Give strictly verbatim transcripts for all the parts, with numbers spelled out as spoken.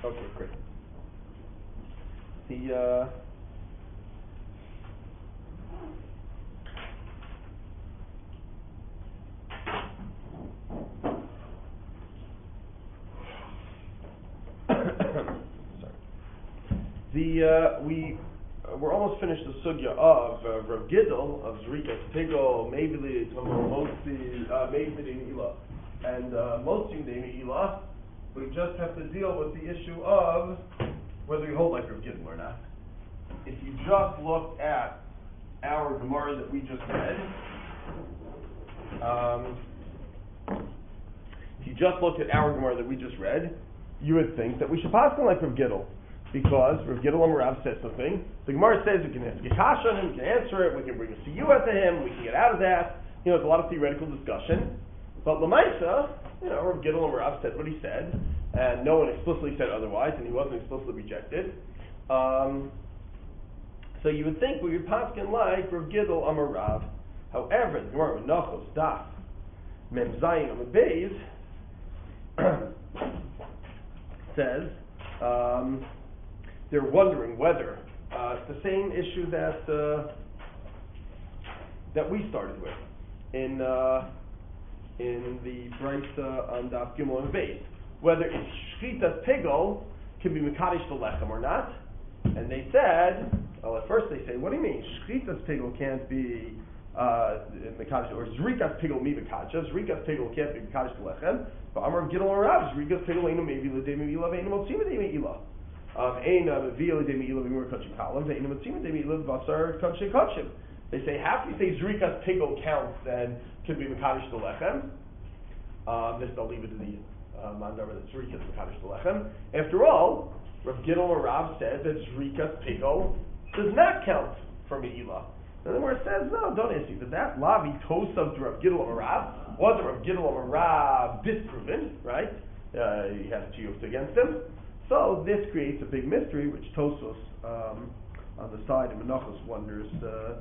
Okay, great. The uh, sorry. The uh, we uh, we're almost finished the sugya of uh, Rav Gidl of Zrikas Pigol, Mevili Tomomosi, Mevili Ila, and uh, Mosim Ila. We just have to deal with the issue of whether you hold like Rav Gidl or not. If you just look at our Gemara that we just read, um, if you just looked at our Gemara that we just read, you would think that we should pass on like Rav Gidl, because Rav Gidl Amarav says something. The Gemara says we can ask a kasha on him, we can answer it, we can bring a siyua to him, we can get out of that. You know, it's a lot of theoretical discussion. But Lamaisa, you know, Rav Gidl Amarav said what he said, and no one explicitly said otherwise, and he wasn't explicitly rejected. Um, so you would think we would paskin like Rav Gidl Amarav. However, the Gemara Menachos Daf Mem Zayin Amud Beis says um, they're wondering whether uh, it's the same issue that uh, that we started with in uh, in the Brisa on Daf Gimel and Beis, whether it's Shchitas Pigol can be Mekadosh the Lechem or not. And they said, well, at first they say, what do you mean? Shchitas Pigol can't be uh, Mekadosh, or Zrikas Pigol mi Mekadosh. Zrikas Pigol can't be Mekadosh the Lechem. But Amar Gidol Rav, Zrikas Pigol Eino Mevi L'Dei Me'ila Ve'Eino Motzima Dei Me'ila. Eina Mevi L'Dei Me'ila Ve'Mur Kachim Kalam Ve'Eino Motzima Dei Me'ila V'Basar Kachim Kachim. They say, half you say Zrikas Pigol counts, then could be Mekadosh the Lechem. Um, this they'll leave it to the uh, Mandar that Zrikas Mekadosh the Lechem. After all, Rav Gidol Rav says that Zrikas Pigol does not count for Me'ila. And then where it says, no, don't answer that. That Lavi Tosav to Rav Gidol Rav wasn't Rav Gidol Rav disproven, right? Uh, he has chiyuvs against him. So this creates a big mystery, which Tosos um, on the side of Menachos wonders. Uh,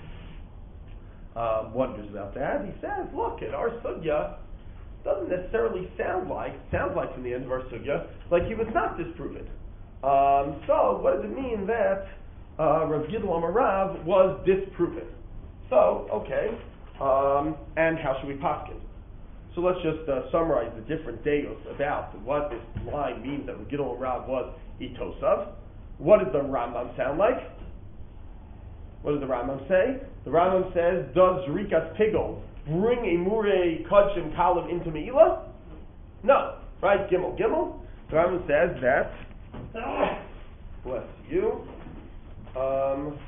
Um, wonders about that. He says, look, at our sugya doesn't necessarily sound like, sounds like from the end of our sugya, like he was not disproven. Um, so, what does it mean that uh, Rav Gidol Amarav was disproven? So, okay, um, and how should we paskin? So let's just uh, summarize the different deos about what this line means that Rav Gidol Amarav was itosav. What does the Rambam sound like? What does the Rambam say? The Rambam says, does Zrikas Pigol bring a Murei Kachim Kalim into Me'ila? No. Right? Gimel, Gimel. The Rambam says that, ah, bless you, um,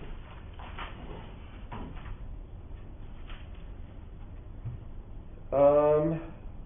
um,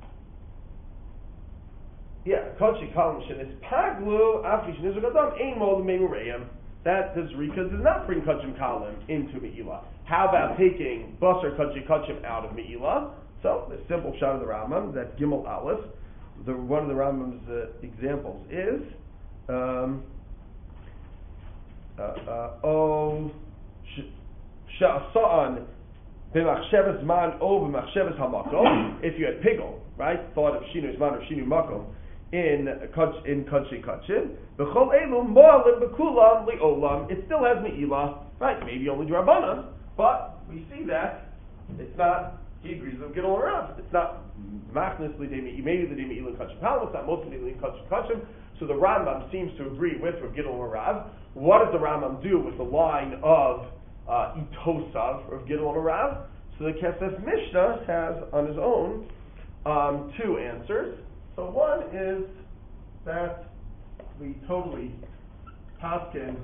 yeah, Kachim Kalim Shenis Paglu, Afi Shenis Gadam, Ein Mol Me'ureim. That the Zrika does not bring Kachim Kalim into Me'ila. How about taking Basar Kachim Kachim out of Me'ila? So, the simple shot of the Rambam, that Gimel Aleph, the, one of the Rambam's uh, examples is, um, uh, uh, O Sha'asa'an B'machsheves Man O B'machsheves HaMakom. If you had Pigol, right, thought of Shinu Zman or Shinu Makom, in Kach in Kachim Kachim, B'chol Elu Mo'alim B'kulam Li'olam, it still has Me'ila, right, maybe only Drabanan, but we see that it's not, he agrees with Gidol Rav, it's not Machnis L'Dei maybe the Dei Me'ila in Kachim Kalim, it's not mostly in Kachim Kachim, so the Rambam seems to agree with Rav Gidol Rav. What does the Rambam do with the line of uh, Itosav, Rav Gidol Rav? So the Kesef Mishnah has on his own um, two answers. So one is that we totally paskin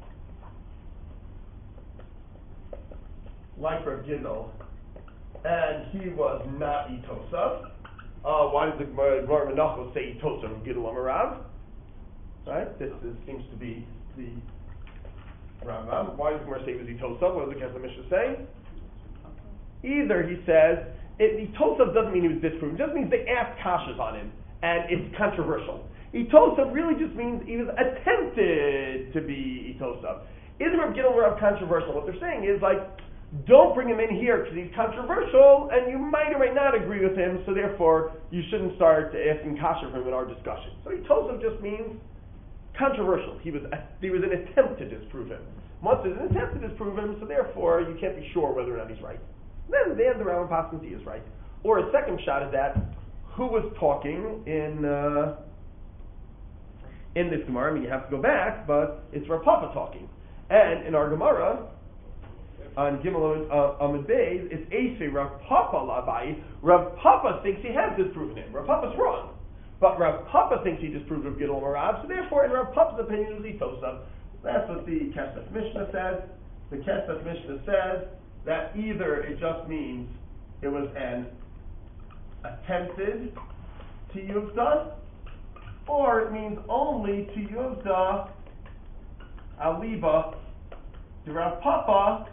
like Rav Gidol, and he was not Itosav. Uh, why does the Gemara Menachos say Itosav Rav Gidol Amarav? Right? This is, seems to be the Rambam. Why does the Gemara say it was Itosav? What does the Kesef Mishnah say? Either he says it, Itosav doesn't mean he was disproven. It just means they asked kashas on him, and it's controversial. Itosav really just means he was attempted to be Itosav. Isn't Rav Gidol Rav controversial? What they're saying is like, don't bring him in here because he's controversial, and you might or might not agree with him, so therefore you shouldn't start asking kasha from him in our discussion. So Itosav just means controversial. He was there was an attempt to disprove him. Once there's an attempt to disprove him, so therefore you can't be sure whether or not he's right. Then then the Rambam passes he is right. Or a second shot is that who was talking in uh, in this Gemara? I mean, you have to go back, but it's Rav Papa talking. And in our Gemara on Gimel uh, Amud Beis, it's Eisei Rav Papa Labai. Rav Papa thinks he has disproven him. Rav Papa's wrong. But Rav Papa thinks he disproved Rav Gidol Marav, so therefore in Rav Papa's opinion it was Itosav. That's what the Kesef Mishnah says. The Kesef Mishnah says that either it just means it was an attempted to Yuvda, or it means only to Yuvda Aliba the Rav Papa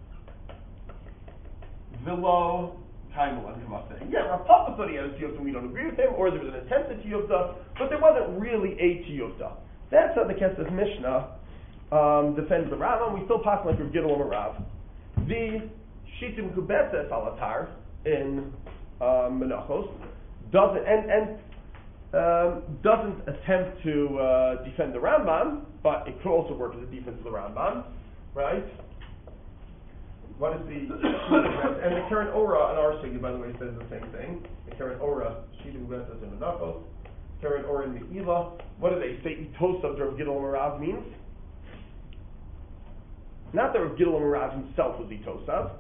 Vilo Kaimalan Kamase. Yeah, Rav Papa thought he had a Tiyuvda and we don't agree with him, or there was an attempted Tiyuvda, but there wasn't really a Tiyuvda. That's how the Kesef Mishnah um, defends the Rambam. We still pass like Rav Gidol Marav. The Shitim Kubetzes Alatar in um, Menachos doesn't and and um, doesn't attempt to uh, defend the Rambam, but it could also work as a defense of the Rambam, right? What is the and the current Ora on our Shigi, by the way, says the same thing. The current Ora Shitim Kubetzes in Menachos, current Ora in Meila. What do they say? Itosav Rav Gidol Marav means. Not that Rav Gidol Marav himself was Itosav.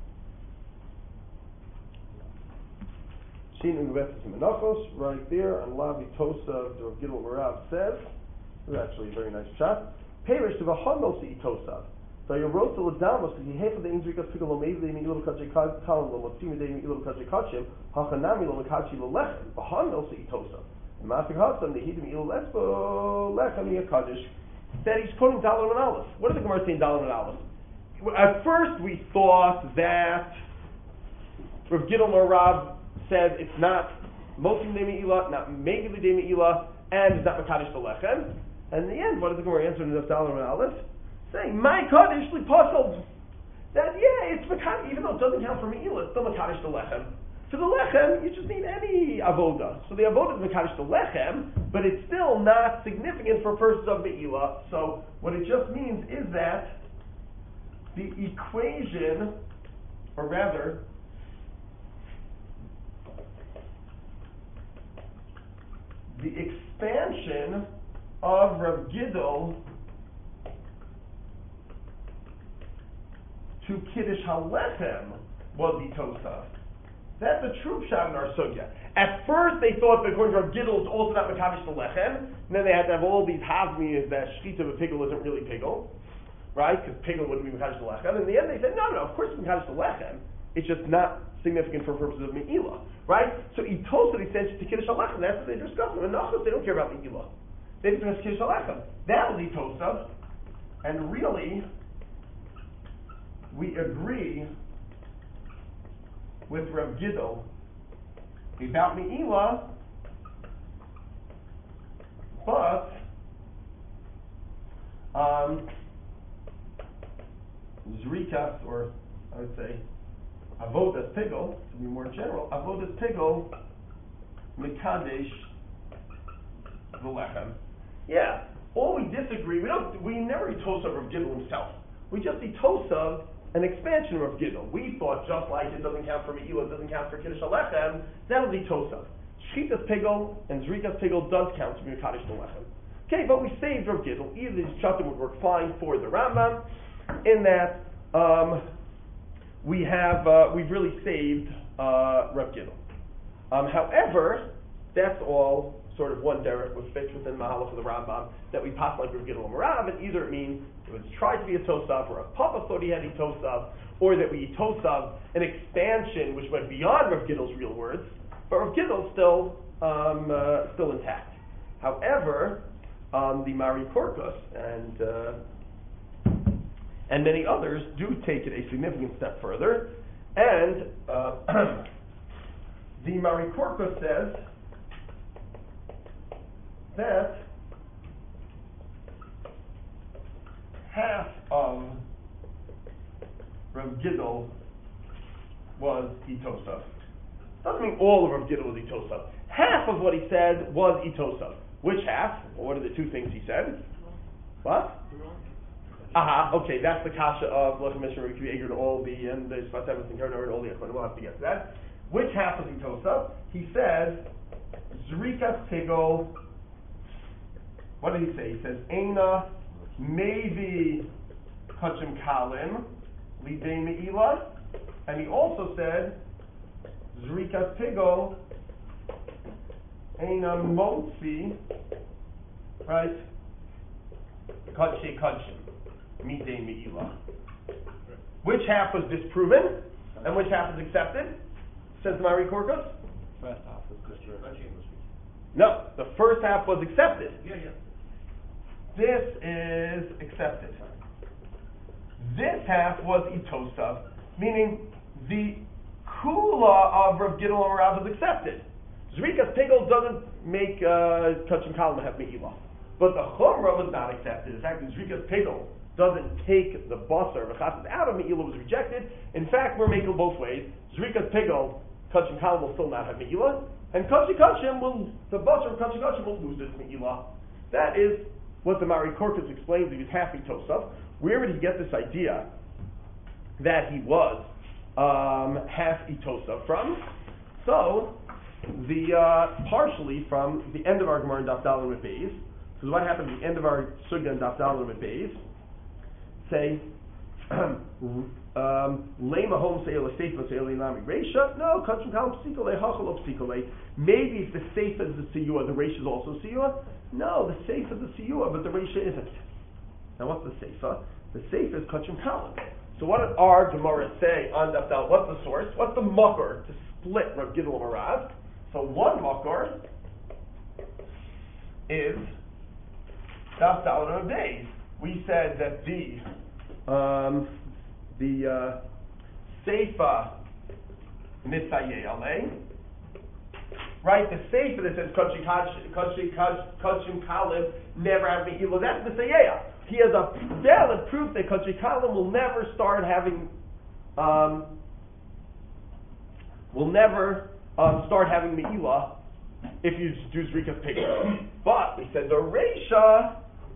Shin Uvetzes Menachos, right there on Lav Itosav, Rav Gidol Marav says, this is actually a very nice shot. Perish to Vahamos Itosav. So you wrote to Ladamos, because he hated the Indrikas Piccolo Mavli, Milo Kachi Kalam, Latsimi Day, Milo Kachi Kachim, Hachanami Lomakachi Lechem, Vahamos Itosav. And Masik Hasan, the Hidim Il Lesbo, Lechem Yakadish, said he's quoting Dalar and Aleph. What does the Gemara say in Dalar and Aleph? At first we thought that Rav Gidol Marav says it's not Mosim De Me'ila, not Megili De Me'ila, and it's not Makadish the Lechem. And in the end, what does the Gemara answer in the Dalar and Aleph? Saying, my Kaddish li puzzled. That, yeah, it's Makadish, even though it doesn't count for Me'ila, it's still Makadish the Lechem. For the Lechem, you just need any Avoda. So the Avoda is Makadish the Lechem, but it's still not significant for purposes of Me'ila. So what it just means is that the equation, or rather, the expansion of Rav Gidol to Kiddush HaLechem was Itosav. That's a true shot in our sugya. At first, they thought that according to Rav Gidol, it's also not Makadosh the Lechem. And then they had to have all these hazmias that shchita of a pigel isn't really pigel, right? Because pigel wouldn't be Makadosh the Lechem. And in the end, they said, no, no, of course it's Makadosh the Lechem. It's just not significant for purposes of Me'ila, right? So Itosav extends to Kiddush HaLechem. That's what they discussed. In Nachos, they don't care about Me'ila. They discuss Kiddush HaLechem. That was Itosav. And really, we agree with Rav Gidol about Me'ila, but um, Zrikas, or I would say Avodas Pigel, to be more general, Avodas Pigel Mekadesh V'Lechem. Yeah, all we disagree, we don't, we never Itosav Rav Gidol himself. We just Itosav an expansion of Rav Gidol. We thought just like it doesn't count for Me'ila, it doesn't count for Kiddush HaLechem, that was Itosav. Shchitas Pigel and Zrikas Pigel does count to be Mekadosh the Lechem. Okay, but we saved Rav Gidol. Either these shatim would work fine for the Rambam, in that um, we have uh, we've really saved uh, Rav Gidol. Um, however, that's all sort of one derech was fixed within Mahalach of the Rambam that we pass like Rav Gidol and Marav, and either it means it was tried to be a Tosav, or a Papa thought he had a Tosav, or that we Tosav an expansion which went beyond Rav Gidol's real words, but Rav Gidol's still um, uh, still intact. However, um, the Mari Korkus and uh, and many others do take it a significant step further, and uh, the Mari Korkus says that half of Rav Gidol was Itosav. Doesn't mean all of Rav Gidol was Itosav. Half of what he said was Itosav. Which half? Well, what are the two things he said? What? Aha, okay, that's the kasha of Lechem Mishnah Rabbi Akiva Eiger and all the, and the Sfas Emes and Kerner and all the Echon. We'll have to get to that. Which half was he tosa? He says, Zrikas Tigol, what did he say? He says, Eina Mevi Kachim Kalim, Lidei Me'ila, and he also said, Zrikas Tigol, Eina Motzi, right? Kachi Kachim. Midei Me'ila. Which half was disproven and which half was accepted? Says the Mari Korkus. First half was disproven. No, the first half was accepted. Yeah, yeah. This is accepted. This half was itosa, meaning the kula of Rav Gidol and Rav was accepted. Zrikas Tegel doesn't make uh, Kachim Kalim have Me'ila. But the Chumrah was not accepted. In fact, the Zrikas Tegel doesn't take the basar of a chassid out of Me'ila was rejected. In fact, we're making both ways. Zrikas Tegel, Kachim Kalim will still not have Me'ila, and Kachi Kachim will, the basar of Kachi Kachim will lose its Me'ila. That is what the Mari Korkus explains. He was happy Tosaf. Where did he get this idea that he was um, half Itosa from? So, the uh, partially from the end of our Gemara in Daf Daled with Beis. Because what happened at the end of our Sugya in Daf Daled with Beis? Say, Lema home say la seifa say la nami reisha. No, kachim kalim psikole hachalo psikole. Maybe if the seifa is the siyua, the reisha is also siyua. No, the seifa is the siyua, but the reisha isn't. Now, what's the seifa? The seifa is kachim kalim. So, what did our Gemara say on Daf Daled? What's the source? What's the makor to split Rav Gidol and Rav? So, one makor is Daf Daled days. We said that the um, the uh, Seifa Nisayeh Alei, right? The Seifa that says Kachim Kalim never have Me'ila, that's Nisayeh. He has a valid proof that Kachim Kalim will never start having, um, will never um, start having Me'ila if you do Zrikas Pigel. But we said the Reisha,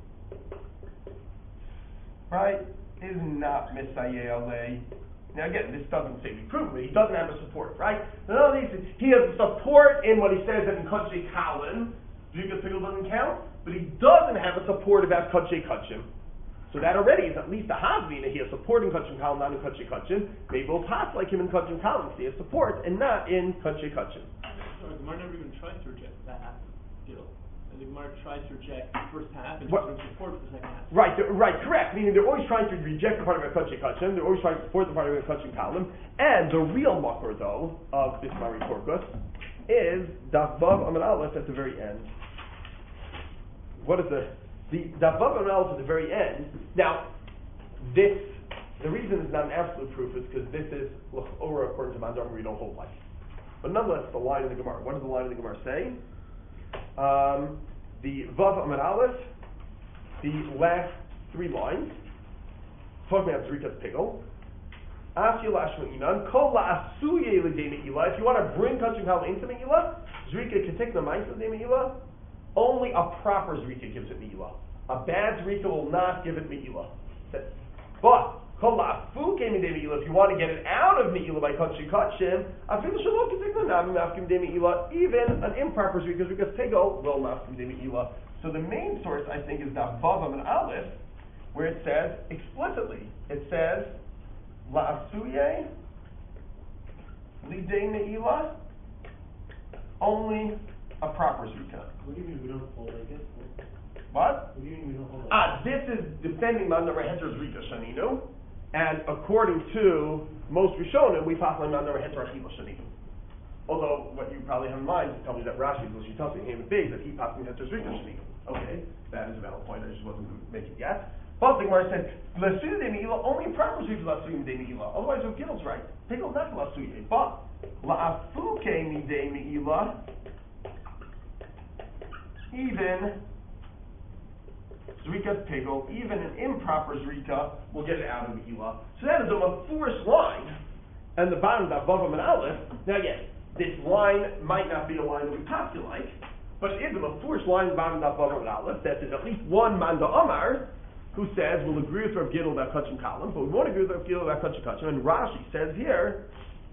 right, is not Misayeh Alei. Now again, this doesn't say we prove it. He doesn't have a support, right? No, he has a support in what he says that in Kachim Kalim, Zrikas Pigel doesn't count, but he doesn't have a support about Kachim Kachim. So that already is at least a Havina. He has support in Kachim Kalim, not in Kachim Kachim. Maybe we'll pass like him in Kachim Kalim, so he has support, and not in Kachim Kachim. Sorry, the Gemara never even tried to reject that half deal. And the Gemara tried to reject the first half and what? to support the second half. Right, right, correct. Meaning they're always trying to reject the part of a Kachim Kachim, they're always trying to support the part of a Kachim Kalim, and the real makor, though, of this Mari Korkus is Daf Vav Amud Aleph at the very end. What is the the Daf Vav Amud Aleph at the very end? Now, this the reason it's not an absolute proof is because this is L'chora according to Mandar we don't hold like. But nonetheless, the line of the Gemara. What does the line of the Gemara say? Um, the Vav Amud Aleph, the last three lines, talking about Zrikas Pigel. If you want to bring Kachim Kalim into Me'ila, Zrika Ketikna Ma'isa de Me'ila, only a proper Zrika gives it Me'ila. A bad Zrika will not give it Me'ila. But, if you want to get it out of Me'ila by Kachim Kachim, even an improper Zrika, Zrika Pigel will Mafkim de Me'ila. So the main source, I think, is Daf Vav Amud Aleph, where it says explicitly, it says, La'asuye Lidei Me'ila, only a proper Zrika. What do you mean we don't hold like it? What? What do you mean we don't hold like Ah, this is defending Mandar Heter Zrika Shaninu, and according to most Rishonim, we pass on Mandar Heter Achila Shaninu. Although, what you probably have in mind is tell me that Rashi was Shitasi him big that he passed me Heter Zrika Shaninu. Okay, that is a valid point. I just wasn't making it yet. But the Gemara said, L'asuye de Me'ila, only proper Zrika L'asuye de Me'ila. Otherwise, Rav Gidol's right. Pigel not L'asuye. But, La'afuke Midei Me'ila, even Zrika's Pigel, even an improper Zrika, will get it out of Me'ila. So that is a mafurish line. And the bottom of Vav Amud Aleph, now again, this line might not be a line that we pass you like, but it is a mafurish line in bottom of Bavar Aleph that there's at least one Manda Amar who says we'll agree with Rav Gidel about Kachim Kalim, but we won't agree with Rav Gidel about Kachim Kachim. And Rashi says here,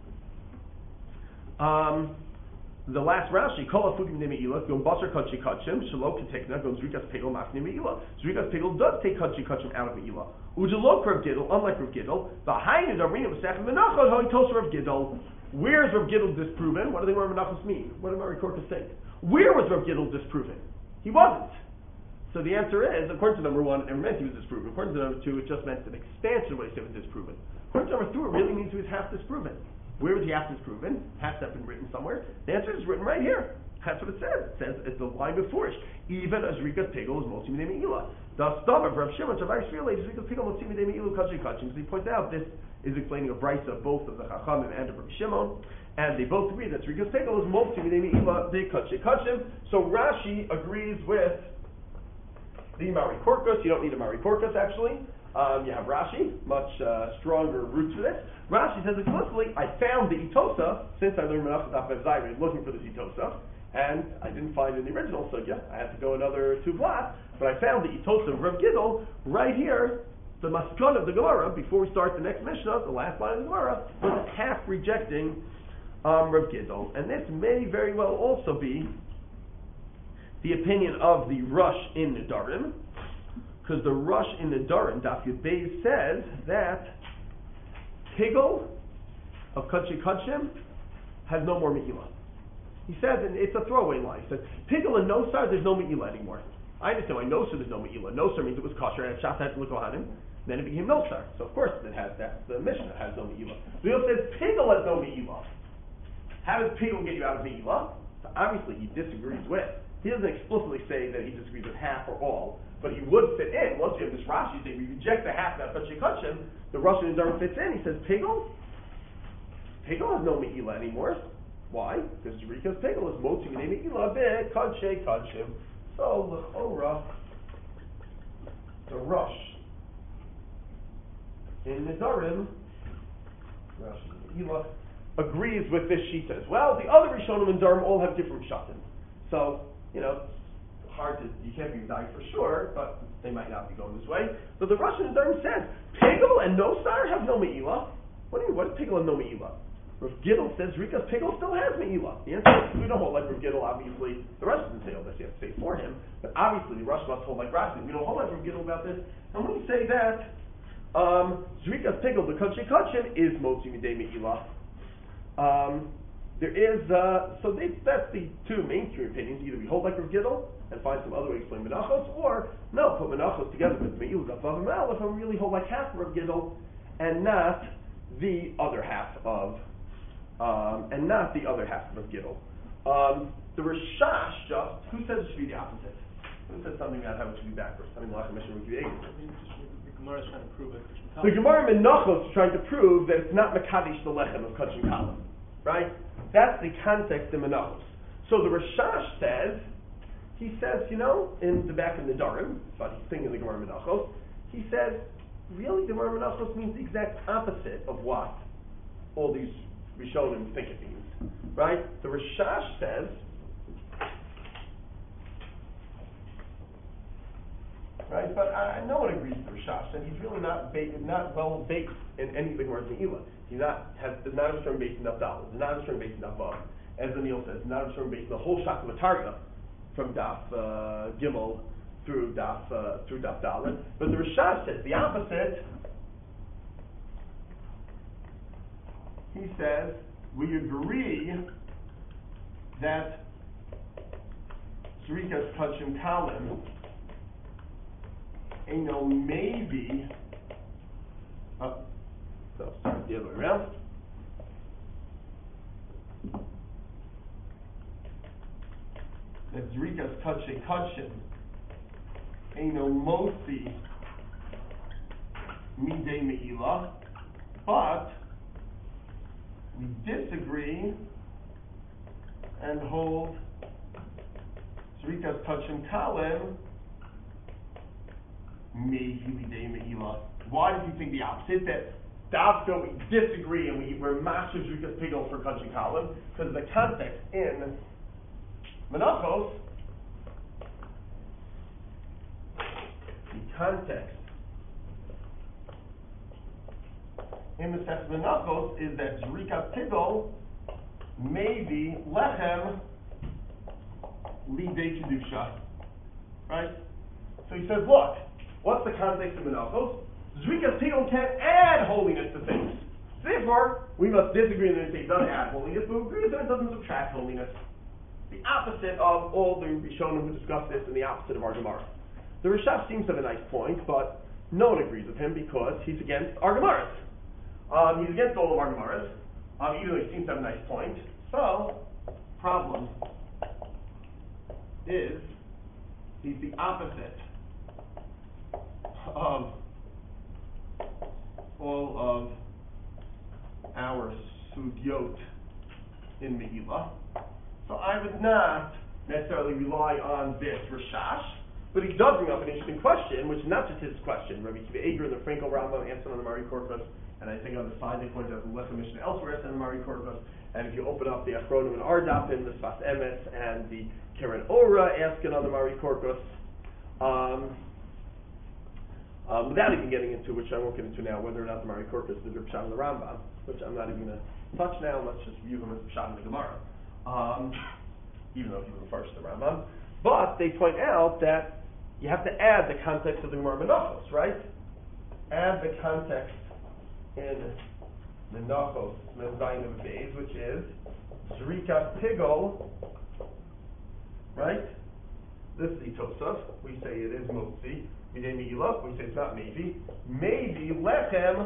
um, the last Rashi, Kol Afukim Nemeila, Gom Basar Kachim Kachim, Shalom Ketekna, Gom Zrikas Pegel Mas Nemeila. Zrikas Pegel does take Kachim Kachim out of Meila. Ujalok Rav Gidel, unlike Rav Gidel, the Hainu Darina Masechem Menachot Hoi Tosa Rav Gidel. Where's Rav Gidel disproven? What do the Gemara Menachos mean? What do Mari Korka think? Where was Rav Gidel disproven? He wasn't. So the answer is, according to number one, it meant he was disproven. According to number two, it just meant an expansion of what he said was disproven. According to number three, it really means he was half disproven. Where was he half disproven? Has that been written somewhere? The answer is written right here. That's what it says. It says it's the line before it. Even as Rikas Pegel is Motzi Midei Me'ila. The stomach of Rav Shimon Shavai Shriel is Rikas Pegel Motzi Midei Me'ila Kachim Kachim. As he points out, this is explaining a brisa of both of the Chachamim and of Rav Shimon, and they both agree that Rikas Pegel is Motzi Midei Me'ila the Kachim Kachim. So Rashi agrees with the Mari Korkus. You don't need a Mari Korkus actually. Um, you have Rashi, much uh, stronger roots for this. Rashi says explicitly, I found the Itosa, since I learned Menachos Daf Mem Zayin, looking for this Itosa, and I didn't find it in the original sugya. I had to go another two blocks, but I found the Itosa of Rav Gidel right here, the Maskon of the Gemara, before we start the next Mishnah, the last line of the Gemara, was half rejecting um, Rav Gidel. And this may very well also be the opinion of the Rush in Nedarim, because the Rush in Nedarim, Daf Yud Beis, says that Pigel of Kachim Kachim has no more Me'ila. He says, and it's a throwaway line, he says, Pigel and Nosar, there's no Me'ila anymore. I understand why Nosar there's no Me'ila. Nosar means it was kosher, and Shas had to look Kohanim, then it became Nosar. So of course it has, that's the Mishnah, has no Me'ila. But he also says, Pigel has no Me'ila. How does Pigel get you out of Me'ila? So obviously he disagrees with. He doesn't explicitly say that he disagrees with half or all, but he would fit in. Once you have this Rashi saying we reject the half that Kachim Kachim, the Russian Nedarim fits in. He says, Pigel? Pigel has no Me'ila anymore. Why? Because Rikas Pigel is Motzi Midei Me'ila be Kachim Kachim. So, L'chora, the Rush in Nedarim, Rashi Me'ila, agrees with this shita as well. The other Rishonim and Nedarim all have different shatim. So, you know, hard to, you can't be dying for sure, but they might not be going this way. So the Russian Nedarim says, Pigel and Nosar have no Me'ila. What do you mean, what is Pigel and no Me'ila? Rav Gidel says Rikas Pigel still has Me'ila. The answer is, we don't hold like Rav Gidel, obviously. The Rush doesn't say all this, you have to say for him. But obviously the Rush must hold like Rashi. We don't hold like Rav Gidel about this. And when we say that, um, Rikas Pigel, the Kachim Kachim, is Motzi Midei Me'ila. Um, there is, uh, so they, that's the two mainstream opinions. Either we hold like Rav Gidel and find some other way to explain Menachos, or no, put Menachos together with Me'il Gafav and Malach and really hold like half of Rav Gidel and not the other half of, um, and not the other half of Rav Gidel. Um, the Rashash just, who says it should be the opposite? Who says something about how it should be backwards? I mean, Lachem Mishnah would be The Gemara is trying to prove it. The Gemara Menachos is trying to prove that it's not Mekadesh the Lechem of Kachim Kalim. Right? That's the context in Menachos. So the Rashash says, he says, you know, in the back of the Nedarim, but he's thinking the Gemara Menachos, he says, really the Gemara Menachos means the exact opposite of what all these Rishonim think it means. Right? The Rashash says, right? But uh, no one agrees with the Rashash, and he's really not ba- not well based in any of the Gemara's Me'ila. He's not has is not a strong base in Daf Is not a strong base in Daf Vav. As Daniel says, not a strong base in the whole Shach of Atarga from Daf uh, Gimel through Daf uh, through Daf Dalet. But the Rashash says the opposite. He says we agree that Zrikas Kachim Kalim ain't no maybe. Uh, so start the other way around. That Zrikas Kachim Kachim ain't no Mosi Midei Me'ila, but we disagree and hold Zrikas Kachim Kalim Mehi Midei Me'ila. Why did you think the opposite? That Dafka we disagree and we, we're massive Zrikas Pigel for Kachim Kalim because of the context in Menachos context in the sense of menachos is that Zrikas Tigol may be lechem lidei kedusha. Right? So he says, look, what's the context of menachos? Zrikas Tigol can't add holiness to things. Therefore, we must disagree that it does add holiness, but we agree that it doesn't subtract holiness. The opposite of all the Rishonim who discuss this, and the opposite of our Gemara. The Rishash seems to have a nice point, but no one agrees with him because he's against our Gemaras. Um, he's against all of our Gemaras, um, even though he seems to have a nice point. So, problem is, he's the opposite of all of our sugyot in Megillah. So I would not necessarily rely on this Rashash, but he does bring up an interesting question, which is not just his question. Rabbi Kiva Eger and the Frankel Rambam answered on the Mari Korpus, and I think on the side they pointed out the Lechem Mishnah elsewhere on the Mari Korpus, and if you open up the Achronim and Ardapim, the Sfas Emes, and the Keren Ora asking on the Mari Korpus, um, um, without even getting into, which I won't get into now, whether or not the Mari Korpus is the Pshat in the Rambam, which I'm not even going to touch now. Let's just view him as Pshat in the Gemara. Um, even though he refers to the Rambam. But they point out that you have to add the context of the Gemara Menachos, right? Add the context in Menachos, Menzayin of Beis, which is Zrikas Tigol, right? This is Itosaf. We say it is Motzi. Midei Megillah. We say it's not maybe. Maybe Lechem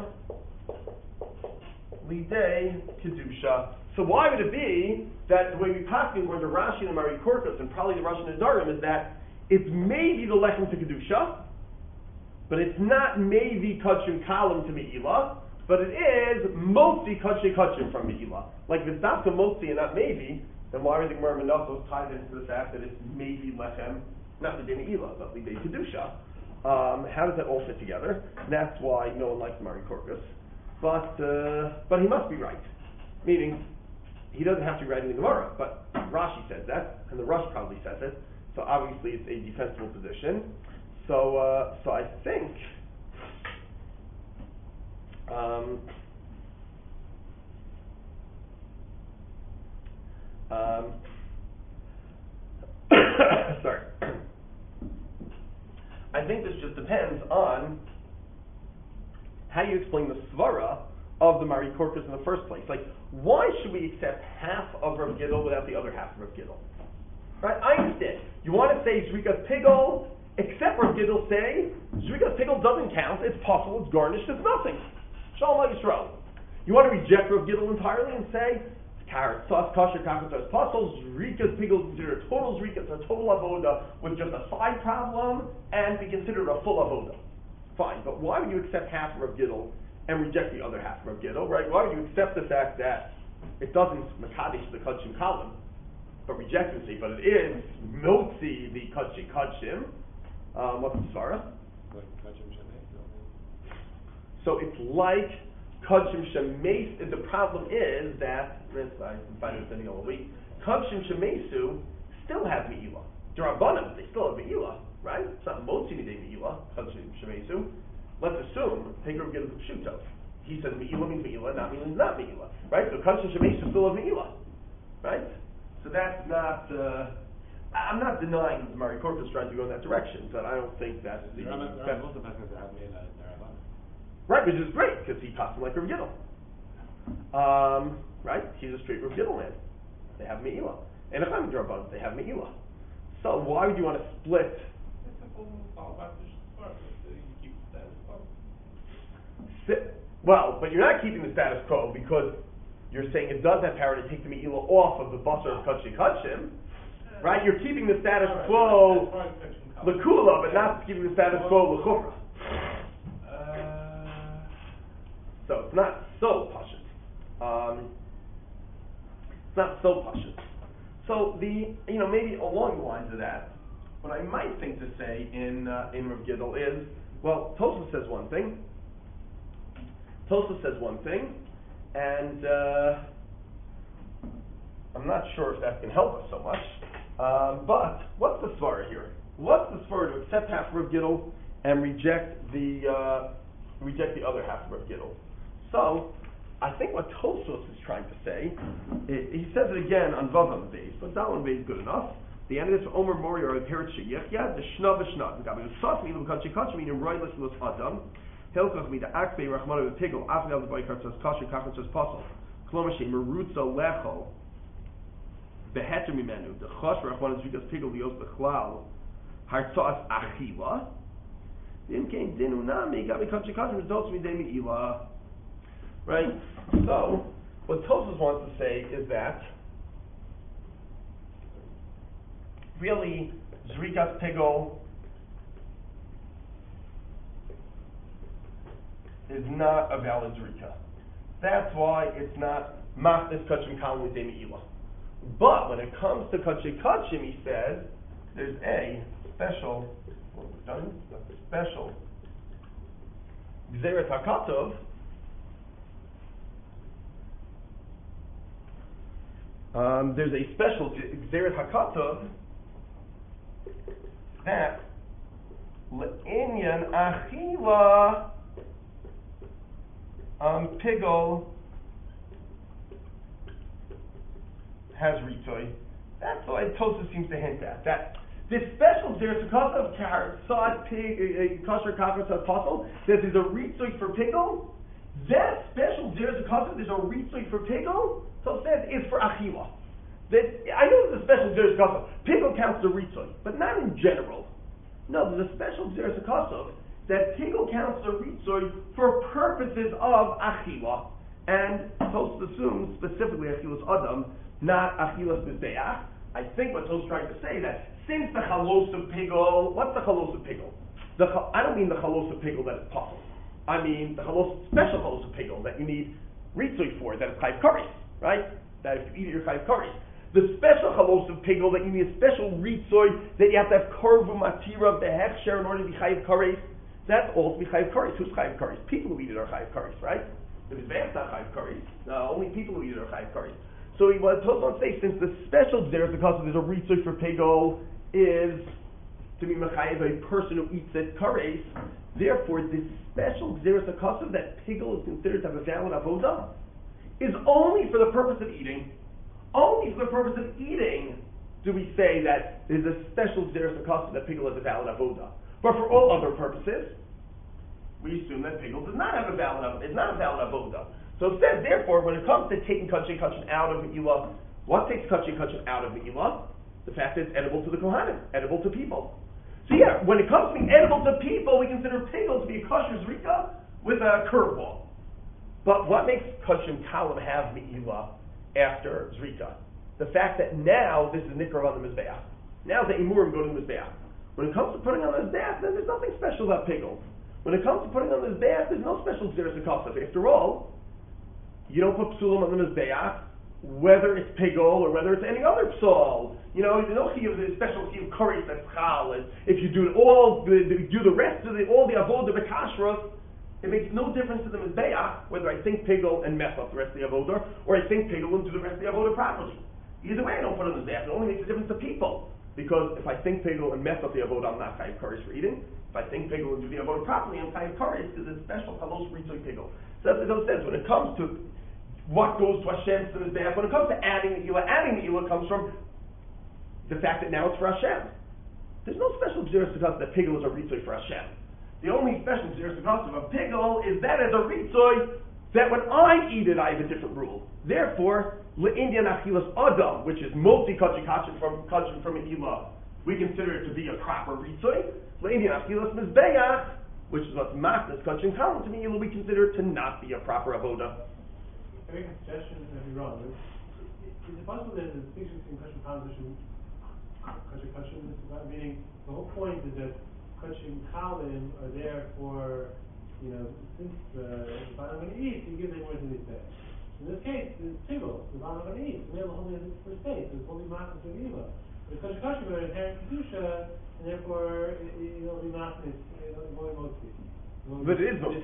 Lidei Kedusha. So why would it be that the way we pass in where the Rashi and the Mari Korkus and probably the Rashi and the Darim is that it's maybe the Lechem to Kedusha, but it's not maybe Kachim Kalim to Megillah, but it is Motzi Kachim Kachim from Megillah. Like if it's not the Motzi and not maybe, then why are the Gemara Menachos tied into the fact that it's maybe Lechem, not the Megillah, but the Kedusha? Um, how does that all fit together? And that's why no one likes the Mari Korkus. But uh, but he must be right. Meaning, he doesn't have to be writing the Gemara, but Rashi says that, and the Rush probably says it, so obviously it's a defensible position. So uh, so I think um, um, sorry. I think this just depends on how you explain the svara of the Mari Korkus in the first place. Like, why should we accept half of Rav Gidol without the other half of Rav Gidol? Right? I understand. You want to say Zrikas Pigol, except Rav Gidol say Zrikas Pigol doesn't count. It's possible. It's garnished. It's nothing. Shalom Yisrael. You want to reject Rav Gidol entirely and say carrot sauce kosher kafir sauce puzzles Zrikas Pigol considered a total Zrikas, a total avoda with just a side problem and be considered a full avoda. Fine, but why would you accept half of Rav Gidol and reject the other half of Rav Gidol, right? Why would you accept the fact that it doesn't Makadish the Kachim Kalim, but reject and say, but it is Motzi the Kachim Kachim? Um, what's the Svara? So it's like Kachim Shemesu. The problem is that, I find this any old week, Kachim Shemesu still have Me'ilah. Derabanan, they still have Me'ilah, right? It's not Motzi Midei Me'ilah, Kachim Shemesu. Let's assume, take Rav Gidol Pshutov. He says Me'ilah means Me'ilah, not means not Me'ilah. Right? So Kachim Shemesu still have Me'ilah. Right? So that's not, uh, I'm not denying that the Mari Korkus trying to go in that direction, but I don't think that's the... Right, which is great, because he talks like Rav Gidol. Um, right? He's a straight Rav Gidol man. They have Me'ilah. And if I'm Drabban, they have Me'ilah. So why would you want to split... Well, but you're not keeping the status quo because you're saying it does have power to take the Me'ilah off of the Basar of Kachim Kachim, right? You're keeping the status quo L'Kula, but not keeping the status quo L'Chufra. So it's not so pashut. Um, it's not so pashut. So the, you know, maybe along the lines of that, what I might think to say in uh, in Rav Gidol is, well, Tosfos says one thing. Tosfos says one thing, and uh, I'm not sure if that can help us so much. Um, but what's the svara here? What's the svara to accept half Rav Gidol and reject the uh, reject the other half of Rav Gidl. So, I think what Tosfos is trying to say, it, he says it again on Vav on the base, but that one base is good enough. The end of this Omer Mori or Hirat Sheyechya, the Shna v'Shna. The Gabi Usaf mi l'Kachi Kachi meaning Roy Lislos Adam. Hilchach mi the Akbei Rachmanu the Pigel Afgal the Baikar says Kachi Kachan says Pasal. Klomashi Merutza Lecho Beheter Mimenu the Chosh Rachmanu Zvikas Pigel Lios Bechlal Hartzas Achila. Dim came Dinu Nami Gabi Kachi Kachi results mi Demi Ila. Right? So, what Tosfos wants to say is that really, Zrikas Pigol is not a valid Zrika. That's why it's not Machnes Kachim Kalim with Ila. But when it comes to Kachim Kachim, he says, there's a special, what was done? A special Gzeret HaKatov. Um, there's a special Gzeret HaKatov that Le'inyan Achila um, Pigol has Ritzoy. That's what Tosfos seems to hint at. That this special Gzeret HaKatov carrot, sod, pig, kosher, kafir, sod, puzzle, that there's a Ritzoy for Pigol. That special Gzeret HaKatov, there's a Ritzoy for Pigol. So it says is for Achila. That I know there's a special Gzeret HaKatov. Pigol counts the Ritzoy, but not in general. No, there's a special Gzeret HaKatov that Pigol counts the Ritzoy for purposes of Achila. And Tosfos assumes specifically Achilas Adam, not Achilas Mizbeach. I think what Tosfos is trying to say that since the Chalos of Pigol, what's the Chalos of Pigol? The, I don't mean the Chalos of Pigol that is possible. I mean the Chalos, special Chalos of Pigol that you need Ritzoy for, that is Chayiv Kares, right? That if you eat your Chayiv Kares. The special Chalos of Pigol that you need a special Ritzoy, that you have to have Korvu Matira Behechsher in order to be Chayiv Kares, that's all to be Chayiv Kares. Who's Chayiv Kares? People who eat it are Chayiv Kares, right? The Mizbeach not Chayiv Kares. No, only people who eat it are Chayiv Kares. So he was told on say, since the special Gzeret HaKatov there's a Ritzoy for Pigol is to be Mechayiv a person who eats it Kares, therefore this special Gzeret HaKatov that Pigol is considered to have a valid avodah is only for the purpose of eating. Only for the purpose of eating do we say that there's a special Gzeret HaKatov that Pigol has a valid avodah. But for all other purposes, we assume that Pigol does not have a valid avodah, is not a valid avodah. So it says, therefore, when it comes to taking Kachin Kachin out of Me'ilah, what takes Kachin Kachin out of Me'ilah? The fact that it's edible to the Kohanim, edible to people. So yeah, when it comes to being edible to people, we consider Pigol to be a kosher Zrika with a curveball. But what makes Kachin Kalim have Me'ilah after Zrika? The fact that now this is Nikra on the Mizbeach. Now the Imurim go to the Mizbeach. When it comes to putting on the Mizbeach, then there's nothing special about Pigol. When it comes to putting on the Mizbeach, there's no special Gzeret HaKatov. After all, you don't put psulim on the Mizbeach, whether it's Pigol or whether it's any other psul. You know, you know, the special chiyuv kares that's chal, and if you do all, the, do the rest of the, all the avodah b'kashrus, it makes no difference to the Mizbeach whether I think Pigol and mess up the rest of the avodah, or I think Pigol and do the rest of the avodah properly. Either way, I don't put it on the Mizbeach. It only makes a difference to people. Because if I think Pigol and mess up the avodah, I'm not chayiv kares for eating. If I think Pigol and do the avodah properly, I'm chayiv kares because it's special chalos ritzoy Pigol. So that's what it says. When it comes to what goes to Hashem to the Mizbeach, when it comes to adding the Ilah, adding the Ilah comes from the fact that now it's for Hashem. There's no special Gzeret HaKatov that Pigol is a ritzoy for Hashem. The only special Gzeret HaKatov of Pigol is that as a ritzoy, that when I eat it, I have a different rule. Therefore, le'inyan achilas adam, which is multi kachin kachin from kachin from an ilah, we consider it to be a proper ritzoy. Le'inyan achilas mizbeach, which is what's machnas kachin kalim to me, we consider it to not be a proper avodah. I make a suggestion that be wrong. Is it possible that the distinction between kachin kalim and kachin kachin, meaning the whole point is that kachin kalim are there for, you know, since the bottom I'm going to eat, you give them more than they say. In this case, it's Pigol, the bottom I'm going to eat. We have a holy for space. It's holy matzah to Eva. But kosher kosher, but inherent kedusha, and therefore it'll be matzah. It'll be motzi. But it is motzi.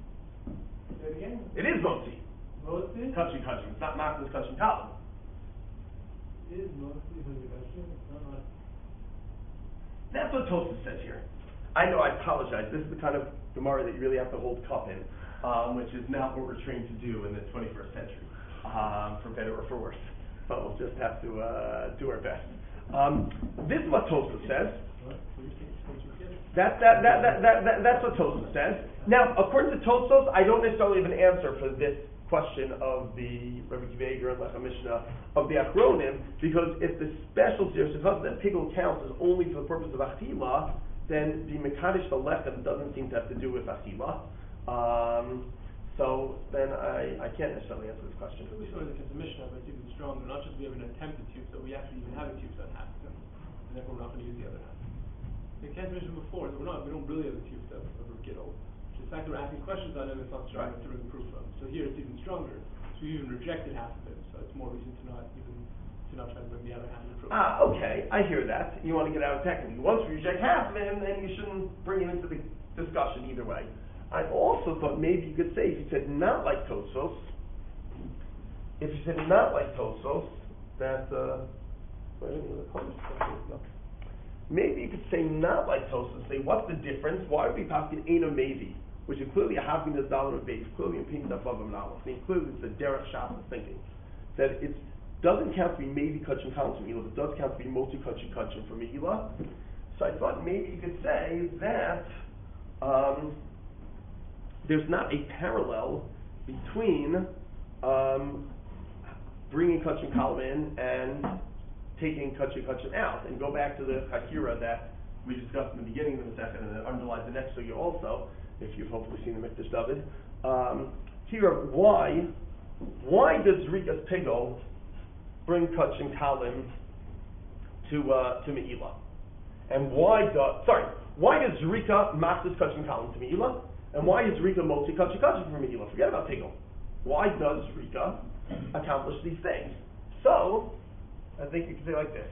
Say it again. It is motzi. Motzi. Kachin kachin. It's not matzah. It's kachin kalim. It is motzi kosher kosher. It's not matzah. That's what Tosfos says here. I know, I apologize. This is the kind of Gemara that you really have to hold cup in, um, which is not what we're trained to do in the twenty-first century, um, for better or for worse. But we'll just have to uh, do our best. Um, this is what Tosfos says. That, that, that, that, that, that, that's what Tosfos says. Now, according to Tosfos, I don't necessarily have an answer for this question of the Rebbe Akiva Eiger and Lechem Mishnah of the Achronim, because if the specialty or suppose that pickle counts is only for the purpose of Achila, then the Mekadesh the Lechem doesn't seem to have to do with Achila. Um, so then I, I can't necessarily answer this question. We saw it against the Mishnah, but it's even stronger. Not just we have an attempted tube, but we actually even have a tube that half of them, and therefore we're not going to use the other half. The can't mention before that we're not, we don't really have a tube of of a Gittel. The fact that we're asking questions on it, it's not strong enough to bring proof of. So here it's even stronger. So we even rejected half of it. So it's more reason to not even to not try to bring the other half of the proof. Ah, okay, I hear that. You want to get out of technically. Once we reject half of it, then you shouldn't bring it into the discussion either way. I also thought maybe you could say if you said not like Tosfos, if you said not like Tosfos, that uh, maybe you could say not like Tosfos. Say what's the difference? Why would we pass in Eina Mevi, which is clearly a having the dollar of base, clearly opinion above of knowledge. I mean, clearly it's the derech shas thinking that it doesn't count to be maybe kachim kalim from Meila, but it does count to be multi kachim kachim from Meila. So I thought maybe you could say that um, there's not a parallel between um, bringing kachim kalim in and taking kachim kachim out, and go back to the hakira that we discussed in the beginning of the second, and that underlies the next sugya also, if you've hopefully seen the Mikdash David. Um, here, why, why does Rikas Pigol bring kachim kalim to uh, to Meila, and why does sorry, why does Rika machzis kachim kalim to Meila, and why is Rika motzi kachim kachim from Meila? Forget about Pigol. Why does Rika accomplish these things? So, I think you can say like this: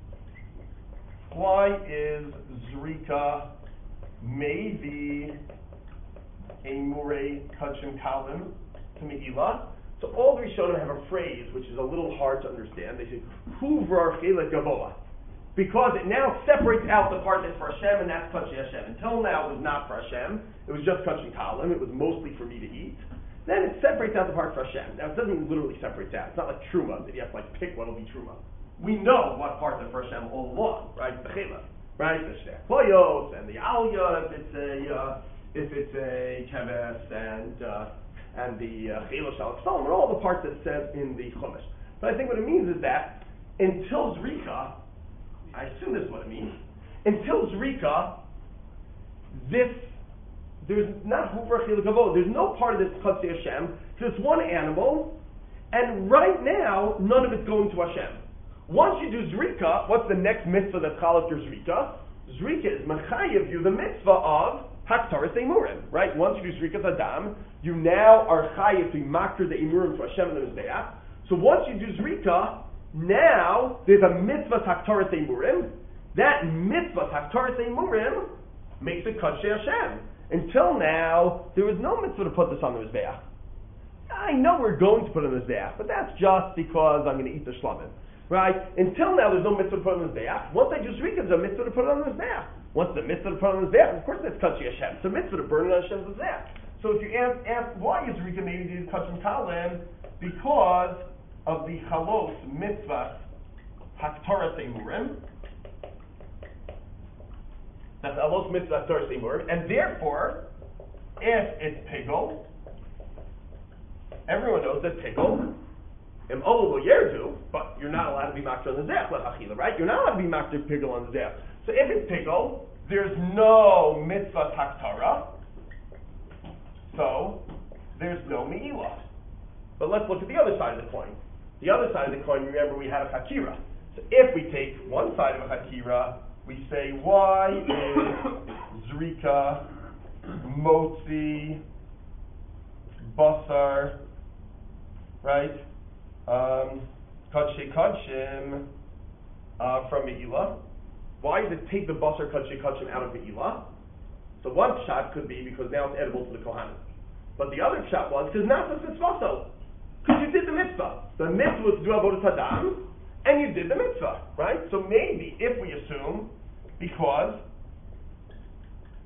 why is Zrika maybe a murei kachim kalim to Meila? So all the Rishonim have a phrase which is a little hard to understand. They say huvrar chelik gavoa, because it now separates out the part that's for Hashem and that's kachim Hashem. Until now it was not for Hashem; it was just kachim kalim. It was mostly for me to eat. Then it separates out the part for Hashem. Now it doesn't literally separate out. It's not like truma that you have to like pick what will be truma. We know what part is for Hashem all along, right? The chela, right? The shnei koyos and the aliyah if it's a uh, if it's a keves and uh, and the chela shal k'salim, and all the parts that it says in the chumash. But I think what it means is that until Zrika, I assume this is what it means. Until Zrika, this there's not huvra chila gavo. There's no part of this Chatzei Hashem. So it's one animal, and right now none of it's going to Hashem. Once you do Zrika, what's the next mitzvah that's called after Zrika? Zrika is mechayev you the mitzvah of Haktaras Emurim, right? Once you do Zrikas Adam, you now are chayev to makter the Emurim to Hashem and the Mizbeach. So once you do Zrika, now there's a mitzvah Haktaras Emurim. That mitzvah Haktaras Emurim makes it Kachei Hashem. Until now, there was no mitzvah to put this on the Mizbeach. I know we're going to put it on the Mizbeach, but that's just because I'm going to eat the shlamim. Right? Until now, there's no mitzvah to put it on the Mizbeach. Once I do Zrika, there's a mitzvah to put it on the Mizbeach. Once the mitzvah to put it on the Mizbeach, of course that's Kachei Hashem. It's a mitzvah to burn it on Hashem's Mizbeach. So if you ask, ask why is Zrika maybe do Kachim Kalim? Because of the Chalos mitzvah Haktaras Emurim. That's Chalos mitzvah Haktaras Emurim. And therefore, if it's Pigol, everyone knows that Pigol Im Olu Yerdu, but you're not allowed to be makter on the zech lechachila, right? You're not allowed to be makter pigol on the zech. So if it's pigol, there's no mitzvah haktara, so there's no me'ilah. But let's look at the other side of the coin. The other side of the coin, remember we had a hakira. So if we take one side of a hakira, we say why is zrika, motzi, basar, right? Um, Kachei Kachim uh, from Me'ilah. Why does it take the basar Kachei Kachim out of Me'ilah? So one shot could be because now it's edible to the Kohanim. But the other shot was because now it's mitzvah. Because you did the mitzvah. The mitzvah was to do avodas hadam, and you did the mitzvah, right? So maybe if we assume because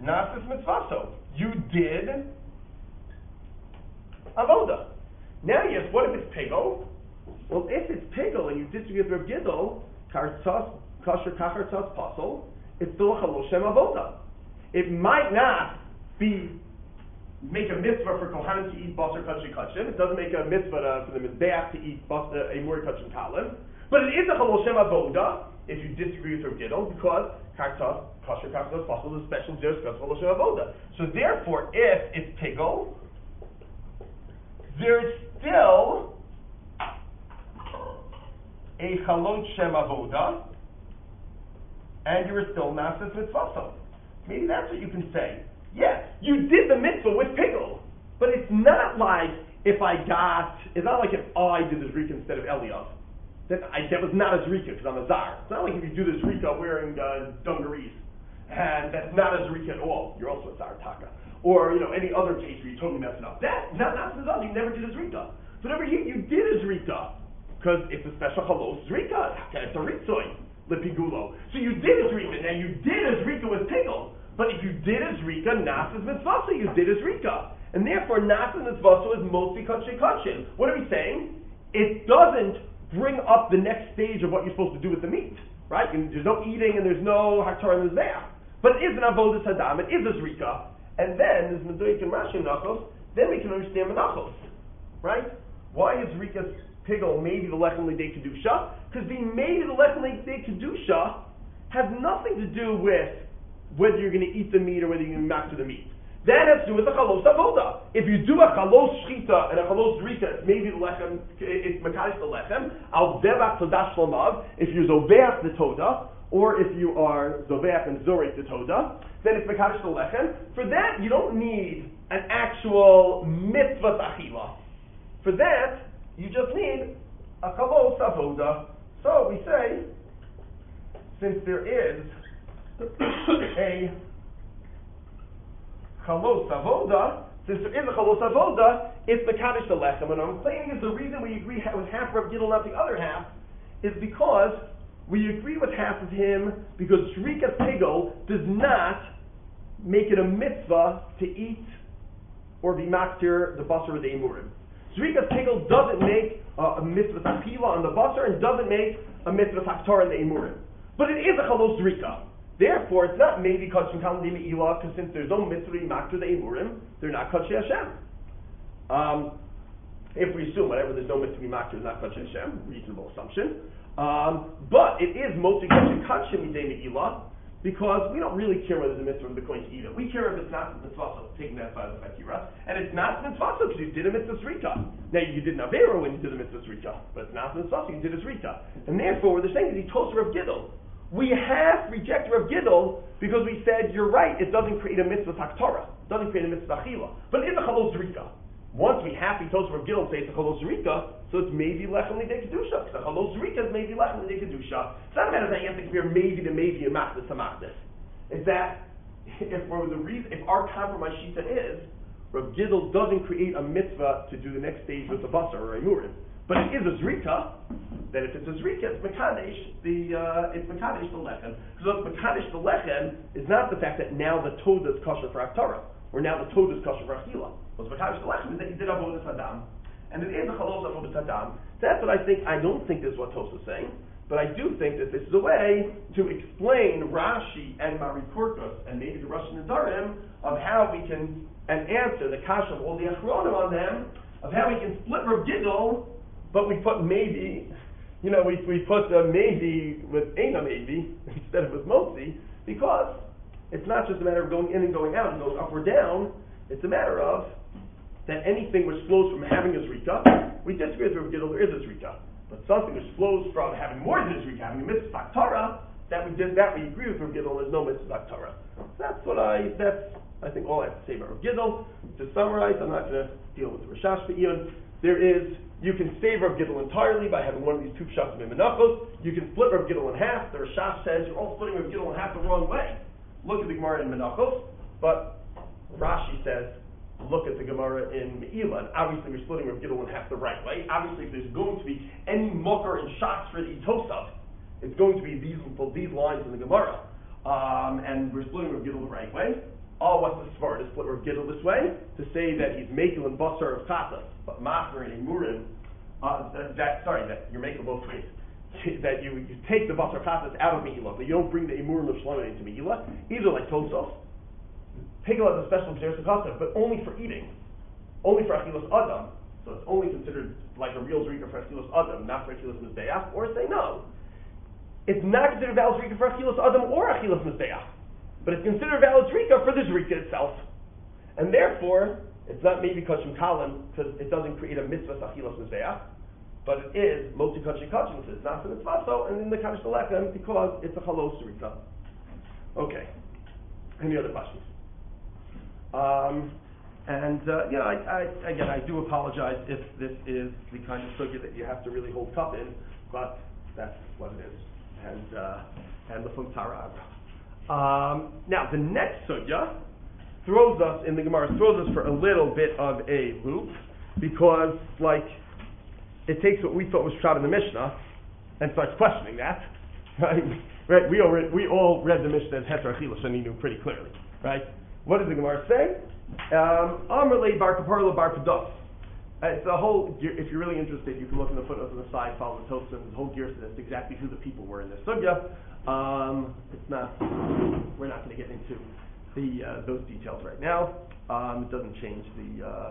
Nasis mitzvaso. You did avoda. Now, yes, what if it's pigel? Well, if it's pigel and you disagree with Rav Gidol, kartzas kasher kachartzas pasol, it's still a chalosh shem avoda. It might not be make a mitzvah for kohanim to eat basar kachim kachim. It doesn't make a mitzvah to, for the mizbeach to eat basar a muri kachim kalim. But it is a chalosh shem avoda if you disagree with Rav Gidol, because kartzas kasher kachartzas pasol is a special zerus because chalosh shem avoda. So therefore, if it's pigel, there's still a chalot shem avoda, and you're still nasis mitzvaso. Maybe that's what you can say. Yeah, you did the mitzvah with pigel, but it's not like if I got, it's not like if I did the zrika instead of Eliyav. That, I, that was not a zrika because I'm a zar. It's not like if you do the zrika wearing uh, dungarees, and that's not a zrika at all. You're also a zar taka. Or, you know, any other case where you totally mess it up. That, not, not the you never did a zrika. So whatever you, you did a zrika, because it's a special chalos zrika. It's a ritzoy, lepigulo. So you did a zrika. Now you did a zrika with pigel. But if you did a zrika, nasas mitzvasa, you did a zrika. And therefore, nasas mitzvasa is mostly kachim kachim. What are we saying? It doesn't bring up the next stage of what you're supposed to do with the meat. Right? And there's no eating and there's no haktar and there's there. But it is an avodas hadam, it is a zrika. And then, there's Meduik and Rashi Menachos, then we can understand Menachos. Right? Why is Rika's pigel maybe the Lechem Lidei Kedusha? Because the maybe the Lechem Lidei Kedusha has nothing to do with whether you're going to eat the meat or whether you're going to master the meat. That has to do with the Chalos Avoda. If you do a Chalos Shchita and a Chalos Rika, it's maybe the Lechem, it's Makadosh the Lechem, Al Zevach Todah Shlomav, if you're Zoveach the Todah, or if you are Zoveach and Zorek the Todah, then it's Mekadosh the Lechem. For that, you don't need an actual mitzvah achila. For that, you just need a chalos avoda. So we say, since there is a chalos avoda, since there is a chalos avoda, it's Mekadosh the Lechem. And I'm saying is the reason we agree with half Rav Gidol, not the other half, is because we agree with half of him because Shrika Pigel does not make it a mitzvah to eat or be maktir the basar or the emurim. Zrikas Pigel doesn't make uh, a mitzvah takila on the basar and doesn't make a mitzvah taktar on the emurim. But it is a chalos zrika. Therefore, it's not maybe kachim kalim me'ilah, because since there's no mitzvah to be maktir the emurim, they're not kachim Hashem. Um, if we assume whatever there's no mitzvah to be maktir is not kachim Hashem, reasonable assumption. Um, but it is mostly kachim kachim midei me'ilah, because we don't really care whether the mitzvah of the coin to eat it. We care if it's not mitzvah, so taking that side of the fakira. And it's not mitzvah because you did a mitzvah zrika. Now you did an avera when you did a mitzvah zrika, but it's not mitzvah, so you did a zrika. And therefore, what they're saying is he told Rav Gidol. We have rejected Rav Gidol because we said, you're right, it doesn't create a mitzvah taktara. It doesn't create a mitzvah achila. But it's a chalos zrika. Once we have to told Rav Gidol and say it's a chalos zrika, so it's maybe lechem lidei kedusha. Because a chalos zrika is maybe lechem lidei kedusha. It's not a matter that you have to compare maybe to maybe and machdis to machdis. Is that if for the reason, if our compromise shita is Rav Gidol doesn't create a mitzvah to do the next stage with the basar or a murim, but it is a zrika, then if it's a zrika, it's mekadesh the uh, it's mekadesh the lechem. Because what's mekadesh the lechem is not the fact that now the todah is kosher for haftarah, or now the todah is kosher for achila. What's mekadesh the lechem is that you did avodas hadam, and it is a chalos avodas hadam. That's what I think. I don't think this is what Tosafos is saying. But I do think that this is a way to explain Rashi and Marikurkos and maybe the Russian Nadarim of how we can, and answer the kasha of all the achronim on them, of how we can split Rav Gidol, but we put maybe, you know, we we put the maybe with Eina maybe instead of with Motzi, because it's not just a matter of going in and going out and going up or down, it's a matter of that anything which flows from having a zrika, we disagree with Rav Gidol, there is a zrika. But something which flows from having more than a zrika, having a mitzvah Torah, that we did that we agree with Rav Gidol. There's no mitzvah Torah. That's what I. That's I think all I have to say about Rav Gidol. To summarize, I'm not going to deal with the Rashash Be'iyun. There is you can save Rav Gidol entirely by having one of these two pshatim in Menachos. You can split Rav Gidol in half. The Rashash says you're all splitting Rav Gidol in half the wrong way. Look at the Gemara in Menachos, but Rashi says, look at the Gemara in Me'ilah, and obviously we're splitting Rav Gidol in half the right way. Obviously, if there's going to be any mucker and shots for the Tosafos, it's going to be these these lines in the Gemara, um, and we're splitting Rav Gidol the right way. oh, what's the svar? To split Rav Gidl this way? To say that he's making basar of chatas, but maser and imurim, uh, that, that, sorry, that you're making both ways. That you, you take the basar chatas out of Mehila, but you don't bring the imurim of Shlomo into Mehila. Either like Tosaf, Hegel has a special B'zer Sakasa, but only for eating. Only for Achilas Adam. So it's only considered like a real Zrika for Achilas Adam, not for Achilas Mizbeach. Or say no. It's not considered valid Zrika for Achilas Adam or Achilas Mizbeach. But it's considered valid Zrika for the Zrika itself. And therefore, it's not maybe Kachim Kalim, because it doesn't create a mitzvah Achilas Mizbeach, but it is Moti Kachim Kachim, so it's not for the Tzvaso, and in the Kaddish Lechem, because it's a Chalos Zrika. Okay. Any other questions? Um, and, uh, you know, I, I, again, I do apologize if this is the kind of sugya that you have to really hold tough in, but that's what it is. And, uh, and the Funtara Abra. Um, now, the next sugya throws us, in the Gemara, throws us for a little bit of a loop, because, like, it takes what we thought was shot in the Mishnah, and starts questioning that, right? Right? We all read, we all read the Mishnah as Heter Achila Shaninu pretty clearly, right? What does the Gemara say? Amr le bar kapar le bar kados. It's a whole. If you're really interested, you can look in the footnotes on the side, follow the Tosfos, the whole gear that's exactly who the people were in this sugya. Um, it's not. We're not going to get into the uh, those details right now. Um, it doesn't change the uh,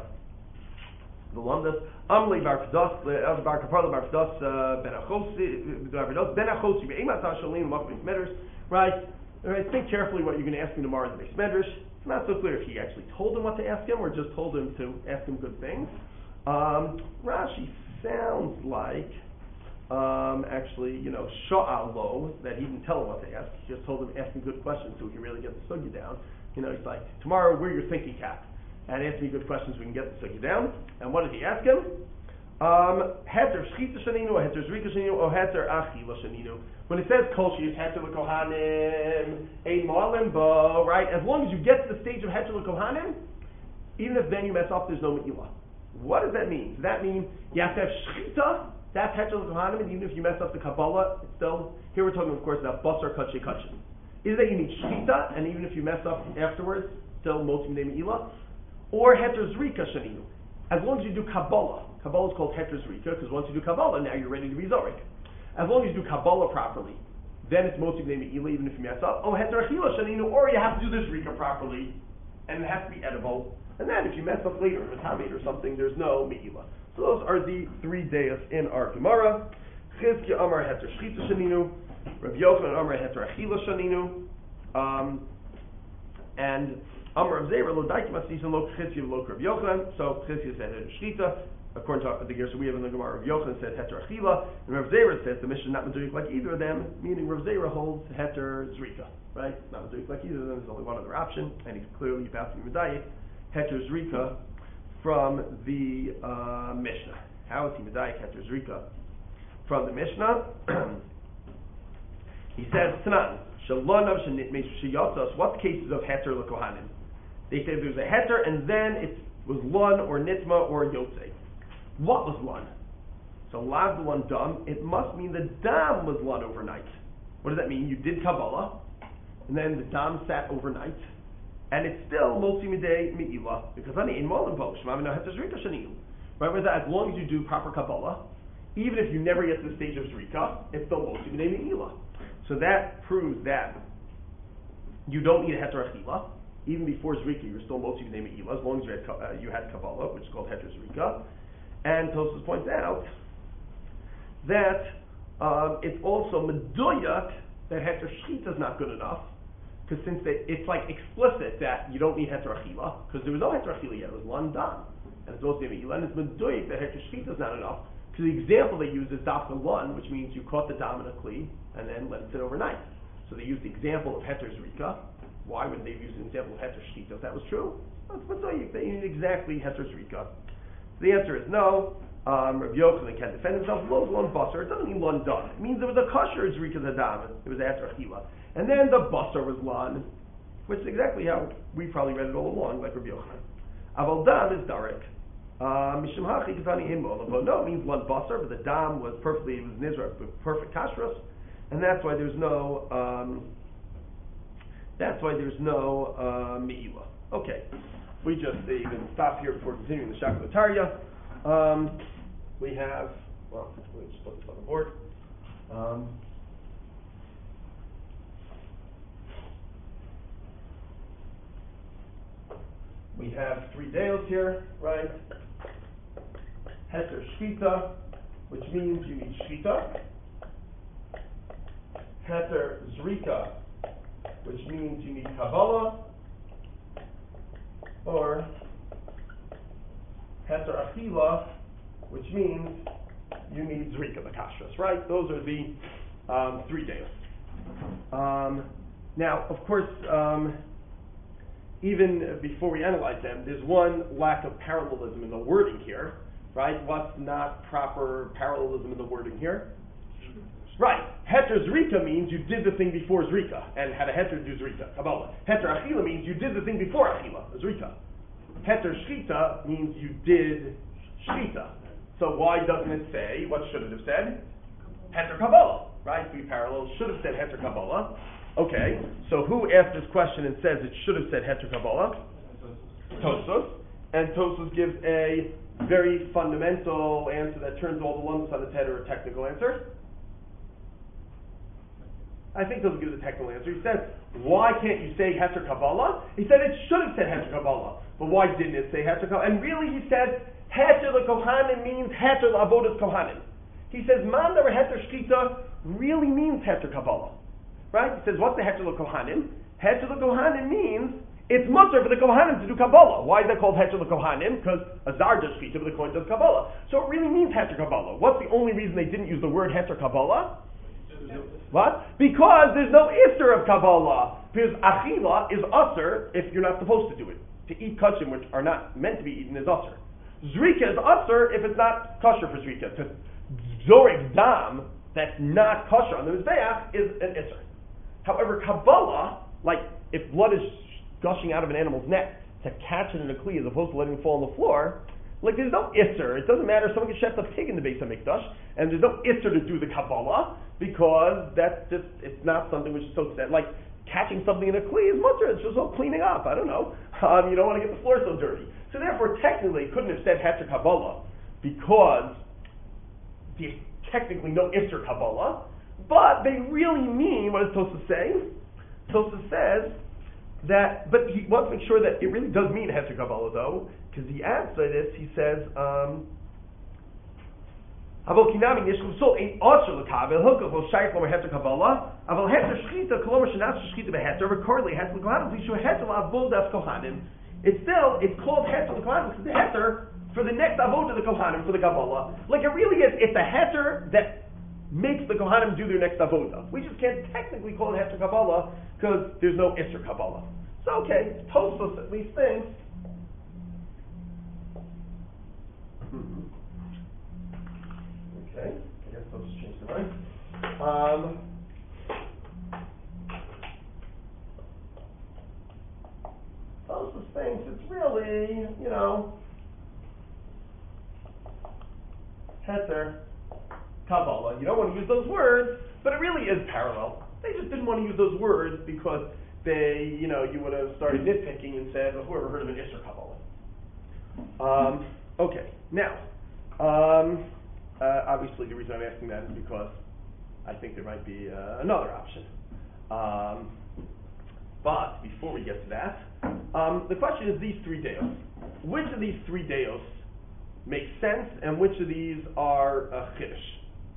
the lumdas. Amr le bar kados le bar kapar le bar kados ben achosi ben achosi be'emat hashalim makbid medrash. Right. Right. Think carefully what you're going to ask me tomorrow in the base medrash. It's not so clear if he actually told him what to ask him or just told him to ask him good things. Um, Rashi sounds like um, actually, you know, sha'al lo, that he didn't tell him what to ask. He just told him ask him good questions so we can really get the sugya down. You know, he's like, tomorrow wear your thinking cap and ask me good questions so we can get the sugya down. And what did he ask him? Um, heter shchita shaninu, or heter zrika shaninu, or heter achila shaninu. When it says kol she's heter l'kohanim, ein ma'alim bo, right? As long as you get to the stage of heter l'kohanim, even if then you mess up, there's no me'ilah. What does that mean? Does that mean you have to have shchita? That's heter l'kohanim, and even if you mess up the Kabbalah, it's still, here we're talking of course about basar kache kachin. Is that you need shchita, and even if you mess up afterwards, still moti minei me'ilah? Or heter zrika shaninu. As long as you do Kabbalah, Kabbalah is called Heter Zrika, because once you do Kabbalah, now you're ready to be Zorik. As long as you do Kabbalah properly, then it's Motzi B'nei Me'ila, even if you mess up. Oh, Heter Achila Shaninu, or you have to do the Zrika properly, and it has to be edible. And then if you mess up later, if it's Hamid or something, there's no Me'ila. So those are the three days in our Gemara. Chizkiya Amar Heter Shchita Shaninu, Rav Yochanan Amar Heter Achila Shaninu, um, and Amar of Zera Lo Daikim Asisan Lo Chizkiya Lo Rav Yochanan. So Chizkiya said Heter Shchita. According to the Gersa we have in the Gemara, Rav Yochanan said Heter Achila, and Rav Zera says the Mishnah not Meduik like either of them, meaning Rav Zera holds Heter Zrika, right? Not Meduik like either of them. There's only one other option, and he's clearly about to be Medayik, Heter Zrika from the uh, Mishnah. How is he Medayik Heter Zrika from the Mishnah? He says Tanan Shalonav Shenitmei Shiyotos. What cases of Heter L'Kohanim? They say there's a Heter, and then it was Lun or Nitma or Yotzei. What was Lun? So Lav Lun Dam, it must mean the Dam was Lun overnight. What does that mean? You did Kabbalah, and then the Dam sat overnight, and it's still Motzi Midei Me'ila, because Ani in Molim Bo, Shemavina Heter Zrika Shaninu. Right, with that, as long as you do proper Kabbalah, even if you never get to the stage of Zrika, it's still Motzi Midei Me'ila. So that proves that you don't need a Heter Achila. Even before Zrika, you're still Motzi Midei Me'ila, as long as you had, uh, you had Kabbalah, which is called Heter Zrika. And Tosfos points out that um, it's also meduyak that heter shchita is not good enough, because since they, it's like explicit that you don't need heter achila, because there was no heter achila yet, it was one dam, and it's also me'ila, and it's meduyak that heter shchita is not enough, because the example they use is dafka lun, which means you caught the dam in a kli and then let it sit overnight. So they use the example of heter zrika. Why would they use an example of heter shchita if that was true? Well, it's meduyak that you need exactly heter zrika. The answer is no. Um, Rav Yochanan can't defend himself. Lo lon basar. It doesn't mean lon done. It means there was a kosher zrika zadam. It was after achila, and then the basar was lon, which is exactly how we probably read it all along, like Rav Yochanan. Aval dam is darik. Mishum hachi katani imol. No, it means lon basar, but the dam was perfectly, it was nizra, perfect kashrus, and that's why there's no um, That's why there's no uh, me'ila. Okay, we just even stop here before continuing the Shaklotarya. Um, we have, well, let me just put this on the board. Um, we have three deos here, right? Heter shchita, which means you need shchita. Heter zrika, which means you need Kabbalah, or Heter Achila, which means you need Zrika Bakashras, right? Those are the um, three days. Um, now, of course, um, even before we analyze them, there's one lack of parallelism in the wording here, right? What's not proper parallelism in the wording here? Right. Heter Zrika means you did the thing before Zrika, and had a Heter do Zrika, Kabbalah. Heter Achila means you did the thing before Achila, Zrika. Heter Shchita means you did Shchita. So why doesn't it say, what should it have said? Heter Kabbalah, right? Three parallels should have said Heter Kabbalah. Okay, so who asked this question and says it should have said Heter Kabbalah? Tosfos. And Tosfos gives a very fundamental answer that turns all the lumps on its head, or a technical answer. I think those give the technical answer. He says, why can't you say Heter Kabbalah? He said it should have said Heter Kabbalah. But why didn't it say Heter Kabbalah? And really he said, Heter LeKohanim means Heter LaAvodas Kohanim. He says, Man or Heter Shchita really means Heter Kabbalah. Right? He says, what's the Heter LeKohanim? Heter LeKohanim means it's mutter for the Kohanim to do Kabbalah. Why is that called Heter LeKohanim? Because Azar does Shchita, but the Kohen does Kabbalah. So it really means Heter Kabbalah. What's the only reason they didn't use the word Heter Kabbalah? What? Because there's no Isser of Kabbalah. Because Achila is Usser if you're not supposed to do it. To eat kachim, which are not meant to be eaten, is Usser. Zrika is Usser if it's not kosher for Zrika. To Zorek Dam, that's not kosher on the Mizbeach, is an Isser. However, Kabbalah, like if blood is gushing out of an animal's neck, to catch it in a kli as opposed to letting it fall on the floor, like there's no Isser. It doesn't matter if someone can chef a pig in the Beis HaMikdash, and there's no Isser to do the Kabbalah, because that's just, it's not something which is so sad. Like, catching something in a kli is mutter, it's just all cleaning up, I don't know. Um, you don't want to get the floor so dirty. So therefore, technically, couldn't have said Heter Kabbalah, because there's technically no Isser Kabbalah, but they really mean, what is Tosfos saying? Tosfos says that, but he wants to make sure that it really does mean Heter Kabbalah, though, because he adds to this, he says, um, Aval kinami yishkum sol ein osher l'kavel hilkach lo shayich lomer heter kabbalah. Aval heter shchita kolomer shenas shchita beheter. Recordly heter l'kohanim lishu heter la'avodas kohanim. It's still it's called heter l'kohanim because the heter for the next avodah the kohanim for the kabbalah. Like it really is. It's a heter that makes the kohanim do their next avodah. We just can't technically call it heter kabbalah because there's no isser kabbalah. So okay, Tosfos at least thinks. Hmm. Okay, I guess I'll just change the mind. Um, Tosfos thinks it's really, you know, Heter Kabbalah. You don't want to use those words, but it really is parallel. They just didn't want to use those words because they, you know, you would have started nitpicking and said, well, whoever heard of an Isser Kabbalah? Um, okay, now, um, Uh, obviously, the reason I'm asking that is because I think there might be uh, another option. Um, but before we get to that, um, the question is these three deos. Which of these three deos make sense, and which of these are a chiddush?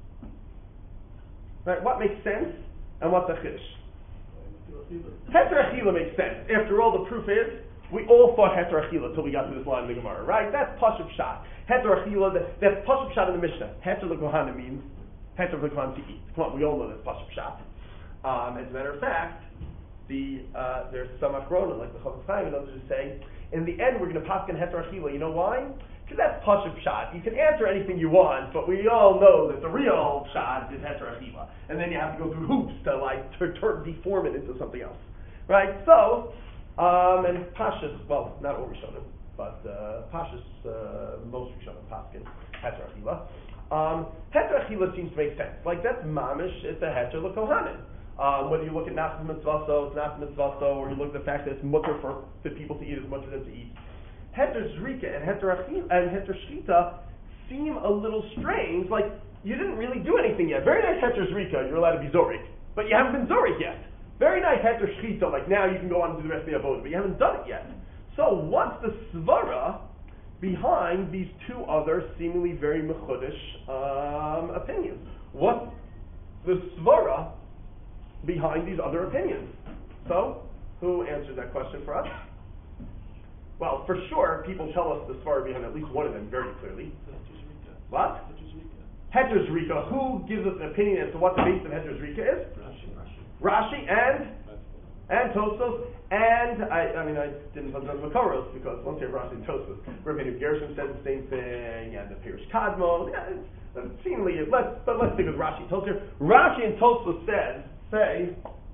Right? What makes sense, and what's a chiddush? Heter Achila makes sense. After all, the proof is we all thought Heter Achila until we got to this line in the Gemara, right? That's Pashup Shah. Heter Achila, that's Pashup Shah in the Mishnah. Heter LeKohanim means Heter LeKohanim to eat. Come on, we all know that's Pashup Shah. Um, as a matter of fact, the uh, there's some Achrona, like the Chofetz Chaim and others who say, in the end we're going to paskin Heter Achila. You know why? Because that's Pashup Shah. You can answer anything you want, but we all know that the real Shah is Heter Achila. And then you have to go through hoops to like to, to deform it into something else. Right? So, Um, and Pashas, well, not all Rishonim, but uh, Pashas, uh, most Rishonim, Paskin, Heter Achila. Um, Heter Achila seems to make sense. Like, that's mamish, it's a Heter LeKohanim. Um, whether you look at Nafs Mitzvaso, it's Nafs Mitzvaso, or you look at the fact that it's mutter for the people to eat as much as them to eat. Heter Zrika and Heter Achil and Heter Shchita seem a little strange, like you didn't really do anything yet. Very nice Heter Zrika, you're allowed to be Zorik, but you haven't been Zorik yet. Very nice Heter Shchita, like now you can go on and do the rest of the Avodah, but you haven't done it yet. So what's the Svara behind these two other seemingly very mechudish um, opinions? What's the Svara behind these other opinions? So, who answered that question for us? Well, for sure, people tell us the Svara behind at least one of them very clearly. What? Heter Zrika. Who gives us an opinion as to what the base of Heter Zrika is? Rashi. Rashi and and Tosfos, and I, I mean I didn't put those Makoros because once you have Rashi and Tosfos, Rabbeinu Gershom said the same thing, and the Pirush Kadmon. Yeah, it's, it's seemingly let's but let's stick with Rashi and Tosfos. Rashi and Tosfos says say.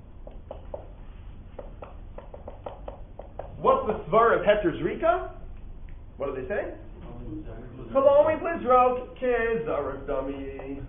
What's the Svar of Heter Zrika? What do they say? Kolomi Blizrok Kizarik Dami.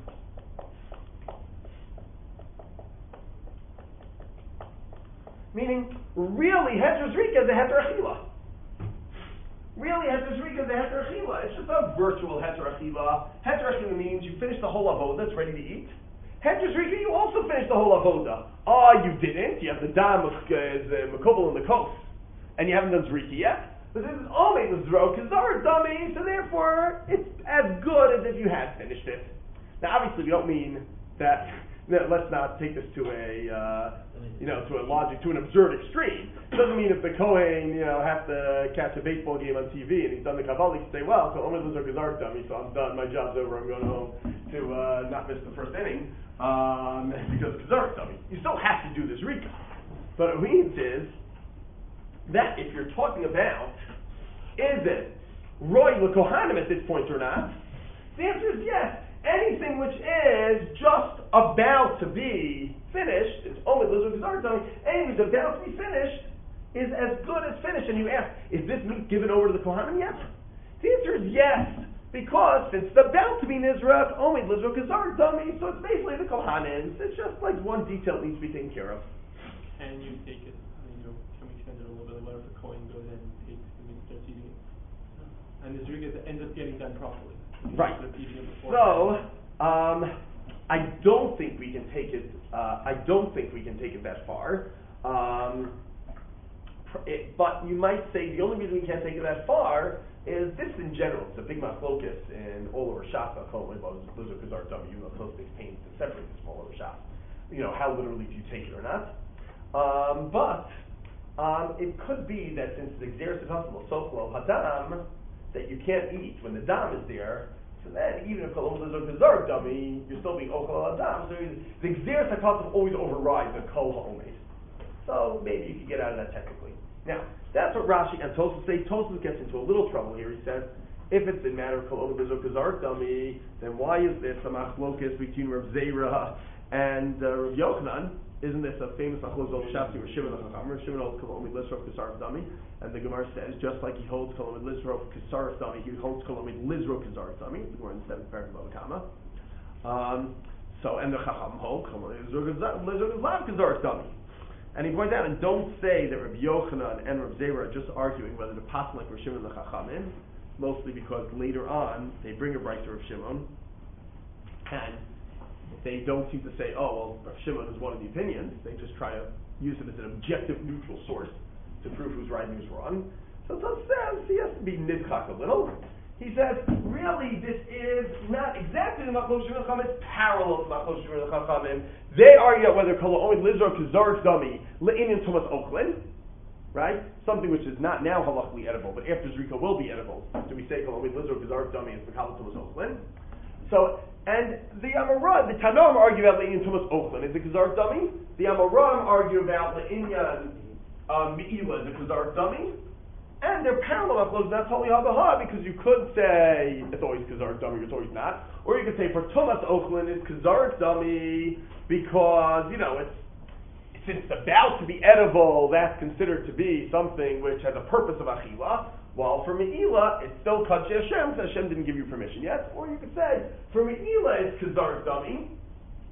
Meaning, really, Heter Zrika is a Heter Achila. Really, Heter Zrika is a Heter Achila. It's just a virtual Heter Achila. Heter Achila means you finish the whole avodah, it's ready to eat. Heter Zrika, you also finish the whole avodah. Ah, oh, you didn't. You have the dam of Makobel and the coast. And you haven't done Zriki yet. But this is only the Zrok, Kazar dummy, so therefore it's as good as if you had finished it. Now obviously we don't mean that, no, let's not take this to a, uh, you know, to a logic, to an absurd extreme. It doesn't mean if the Kohen, you know, has to catch a baseball game on T V and he's done the Kabbalah, he can say, well, so only the Zrok Kazar dummy, so I'm done, my job's over, I'm going home to uh, not miss the first inning, um, because Kazar dummy. You still have to do this Rika. But what it means is, that if you're talking about, is it Roy L'Kohanim at this point or not? The answer is yes. Anything which is just about to be finished, it's only Lizard Kazar telling anything that's about to be finished is as good as finished. And you ask, is this meat given over to the Kohanim yet? The answer is yes. Because since it's about to be Nizrak, only Lizard Kazar dummy, so it's basically the Kohanim. It's just like one detail that needs to be taken care of. Can you take it? What if the coin goes in and takes the meat, starts eating it? And the Zrika ends up getting done properly. Right. It so, um, I don't think we can take it, uh, I don't think we can take it that far. Um, it, but you might say the only reason we can't take it that far is this in general. It's a big machlokus in all over Shasa, those are Kazar W, you know, close takes pains to separate this from all over Shasa. You know, how literally do you take it or not? Um, but, Um, it could be that since the Xeris Akasal Soklo Hadam, that you can't eat when the dam is there, so then even if Kolom is a Kazar dummy, you're still being Okal Hadam, so the Xeris Akasal always overrides the Kol HaOmed. So maybe you could get out of that technically. Now, that's what Rashi and Tosfos say. Tosfos gets into a little trouble here. He says, if it's a matter of Kolom is a Kazar dummy, then why is this a machlokas between Rav Zera and uh, Rav Yochanan? Isn't this a famous machlokes of Shafti where Shimon HaChacham, where Shimon holds Kolomid Lizrov Kesar Dami, and the Gemara says just like he holds Kolomid Lizrov Kesar Dami, he holds Kolomid Lizrov Kesar Dami. The Gemara in the seventh paragraph of Kama. Um, so and the Chacham hold Kolomid Lizrov Kesar Dami, and he points out and don't say that Rabbi Yochanan and Rav Zera are just arguing whether to pass like Rav Shimon the Chachamim, mostly because later on they bring a bright to Rav Shimon, and they don't seem to say, oh, well, Rav Shimon is one of the opinions. They just try to use it as an objective, neutral source to prove who's right and who's wrong. So Tosfos says he has to be nidchak a little. He says, really, this is not exactly the Machlokas Shimon Chachamim, it's parallel to Machlokas Shimon Chachamim. They argue whether Kol HaOmed Lizrok Kazar Dami Le'inyan Tumas Oklin, right? Something which is not now halachically edible, but after Zrika will be edible. So we say Kol HaOmed Lizrok Kazar Dami is Mekabel Tumas Oklin. So, and the Amoram, the Tanoim argue about Le'inyan Tumas Ochlin. Is it Kazar Dummy? The Amoram argue about Le'inyan um, Me'ila. Is it Kazar Dummy? And they're parallel uploads. That's Holy Habaha, because you could say it's always Kazar Dummy, it's always not. Or you could say for Tumas Ochlin, it's Kazar Dummy, because, you know, it's since it's about to be edible, that's considered to be something which has a purpose of Achila. While for Me'ila, it's still Kadshe Hashem, so Hashem didn't give you permission yet. Or you could say, for Me'ila, it's Kazar Dummy,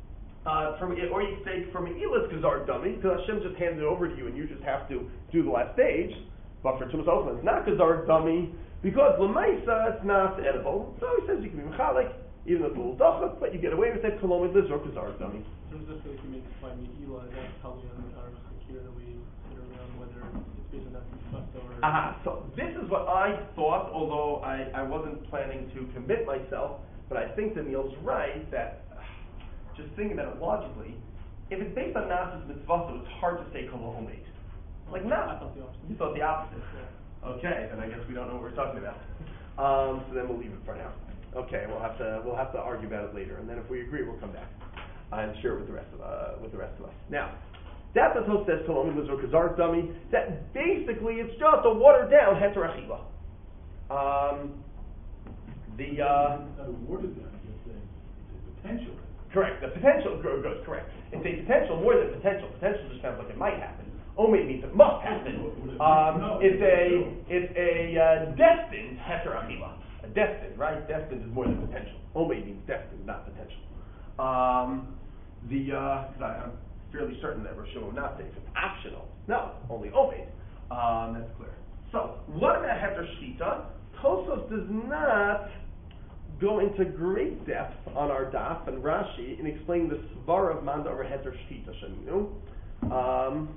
Uh, from or you say from Eilas Gazar Dummy, because Hashem just hands it over to you and you just have to do the last stage. But for Tumas Ochel, it's not Gazar Dummy because Lamaisa it's not edible. So he says you can be Mechalik, even though it's a little dachak, but you get away with it. Kolom Eilas or Gazar Dummy. In terms of if we make by Me'ila, that's how we on our secure that we sit around whether it's based on that mitzvah or. Aha. So this is what I thought, although I, I wasn't planning to commit myself, but I think Daniel's right that. Just thinking about it logically, if it's based on Nas's mitzvah, so it's hard to say kol ha'omed. Like Nas, you thought the opposite. Yeah. Okay, then I guess we don't know what we're talking about. Um, so then we'll leave it for now. Okay, we'll have to we'll have to argue about it later, and then if we agree, we'll come back and share it with the rest of uh, with the rest of us. Now, that's what Tosfos says kol ha'omed l'zor kazar dummy. That basically it's just a watered down heter achila. Um, the uh, Not a watered down, you're saying it's a potential. Correct. The potential good, good, correct. It's a potential more than potential. Potential just sounds like it might happen. Omed means it must happen. Um, it's a it's a uh, destined heter achila. A destined, right? Destined is more than potential. Omed means destined, not potential. Um, the uh, I'm fairly certain that Rosh Hashanah not says it's optional. No, only Omed. Um, that's clear. So what about heter shchita? Tosfos does not go into great depth on our daf and Rashi in explaining the svara of manda over heter shchita sheninu. Um,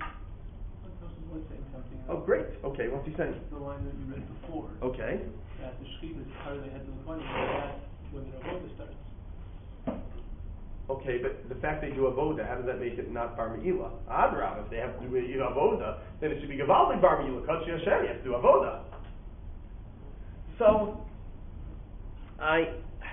oh, great. Okay, what's he saying? The line that you read before. Okay. That the shechita is part of the head of the money, that's when the avoda starts. Okay, but the fact they do avoda, how does that make it not bar meila? Adrab, if they have to do avoda, then it should be gavaldi bar meila. Kachi Hashem, you have to do avoda. So. I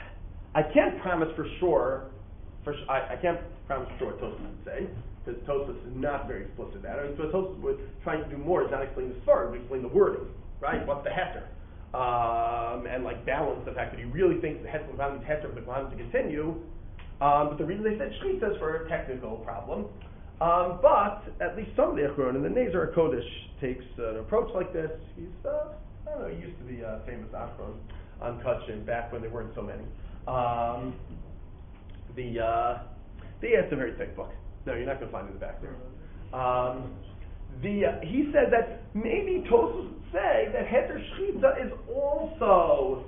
I can't promise for sure. For sh- I, I can't promise for sure what Tosfos would say because Tosfos is not very explicit about it. I mean, so what Tosfos was trying to do more is not explain the svara, but explain the wording, right? What's the heter, um, and like balance the fact that he really thinks the heter means heter for the kohanim to continue. Um, but the reason they said shchita is for a technical problem. Um, but at least some of the Achron and the Nezer Kodesh takes an approach like this. He's uh, I don't know. He used to be a famous Achron on Kachin back when there weren't so many. Um, the uh, the yeah, it's a very thick book. No, you're not going to find it in the back there. Um, the uh, he said that maybe Tosfos would say that heter shchita is also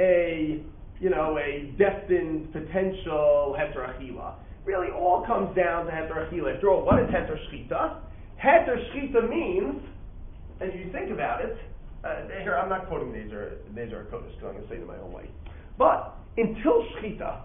a you know a destined potential heter achila. Really, all comes down to heter achila. After all, what is heter shchita? Heter shchita means, and if you think about it. Uh, here, I'm not quoting Nezer Nezer Kodesh, because I'm going to say it in my own way. But until shchita,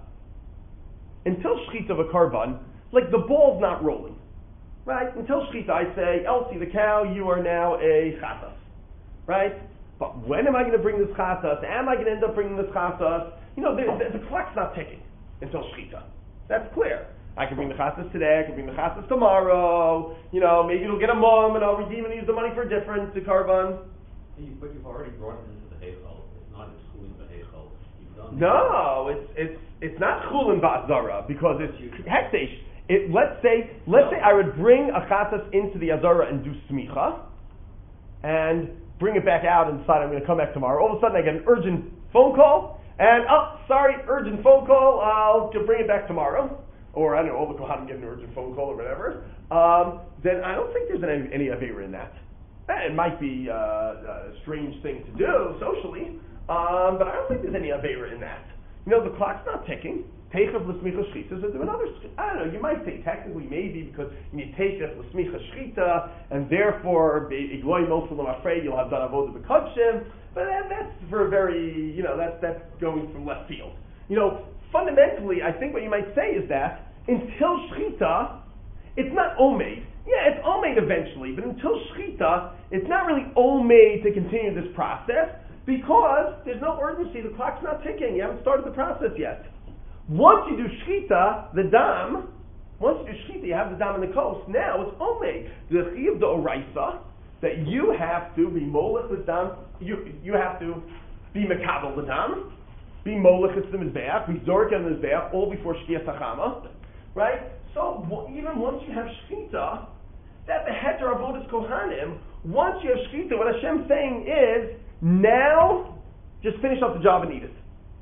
until shchita of a carbon, like the ball's not rolling, right? Until shchita, I say, Elsie, the cow, you are now a chatas, right? But when am I going to bring this chatas? Am I going to end up bringing this chatas? You know, the, the, the clock's not ticking until shchita. That's clear. I can bring the chatas today. I can bring the chatas tomorrow. You know, maybe it'll get a mom, and I'll redeem and use the money for a different carbon. But you've already brought it into the Heichal. It's not excluding the Heichal. You've done No, it's it's it's not chulin ba'azara because it's hekdesh. It let's say let's say I would bring a chatas into the azara and do smicha, and bring it back out and decide I'm going to come back tomorrow. All of a sudden I get an urgent phone call, and oh sorry, urgent phone call. I'll bring it back tomorrow, or I don't know, all the kohanim get an urgent phone call or whatever. Um, then I don't think there's any any avera in that. It might be uh, a strange thing to do socially, um, but I don't think there's any avera in that. You know, the clock's not ticking. Teichav l'smicha shchita is another. I don't know. You might say technically maybe because you need teichav l'smicha shchita, and therefore igloy mosul afraid you'll have done avodah b'kodshim. But that, that's for a very you know that's that's going from left field. You know, fundamentally, I think what you might say is that until shchita, it's not omed. Yeah, it's omed eventually, but until shchita, it's not really omed to continue this process because there's no urgency. The clock's not ticking. You haven't started the process yet. Once you do shchita, the dam, once you do shchita, you have the dam in the coast. Now it's omed. The chiyuv the oraisa that you have to be molech the dam. You you have to be mekabel the dam, be molech the mizbeach, be zork on the mizbeach, all before shkiyas hachama, right? So even once you have shchita, that the heter avodas kohanim. Once you have shchita, what Hashem's saying is now just finish up the job and eat it.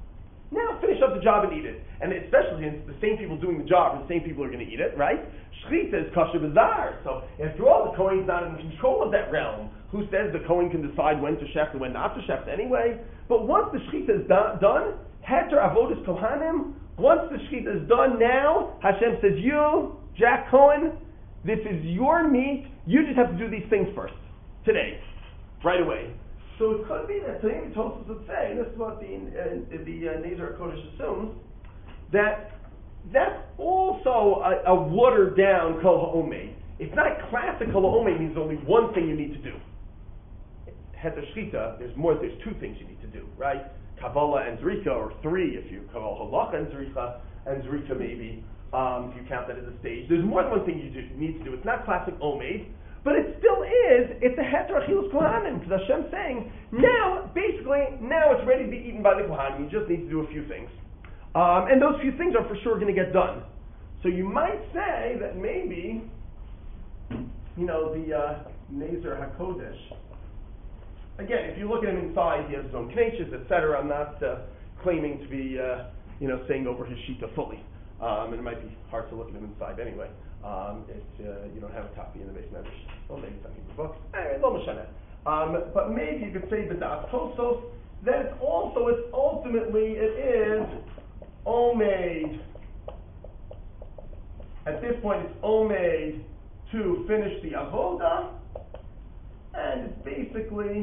Now finish up the job and eat it. And especially since the same people doing the job are the same people who are going to eat it, right? Shechita is kosher bizarre. So after all, the Kohen's not in control of that realm. Who says the Kohen can decide when to shecht and when not to shecht anyway? But once the Shechita is do- done, Heter Avodas Kohanim, once the Shechita is done now, Hashem says, you, Jack Cohen, this is your meat, you just have to do these things first. Today. Right away. So it could be that Tanim Tosfos would say, and this is what the, uh, the uh, Nezer Kodesh assumes, that that's also a, a watered down Kol HaOmeid. It's not classic Kol HaOmeid, means only one thing you need to do. Heter Shchita, there's more, there's two things you need to do, right? Kabbalah and Zrika, or three if you call Halacha and Zrika, and Zrika maybe, um, if you count that as a stage. There's more than one thing you do, need to do. It's not classic Omeid, but it still is, it's a Heter Achilus Kohanim, because Hashem's saying, now, basically, now it's ready to be eaten by the Kohanim, you just need to do a few things. Um, and those few things are for sure going to get done. So you might say that maybe, you know, the uh, Nezer HaKodesh, again, if you look at him inside, he has his own knetches, et cetera. I'm not uh, claiming to be, uh, you know, saying over his shita fully. Um, and it might be hard to look at him inside anyway. Um, it's, uh, you don't have a copy in the base members. Well, maybe it's on Hebrew books. Anyway, lo mashana. Um, but maybe you could say b'das Tosfos that it's also, it's ultimately, it is Omeid. At this point, it's Omeid to finish the avoda, and it's basically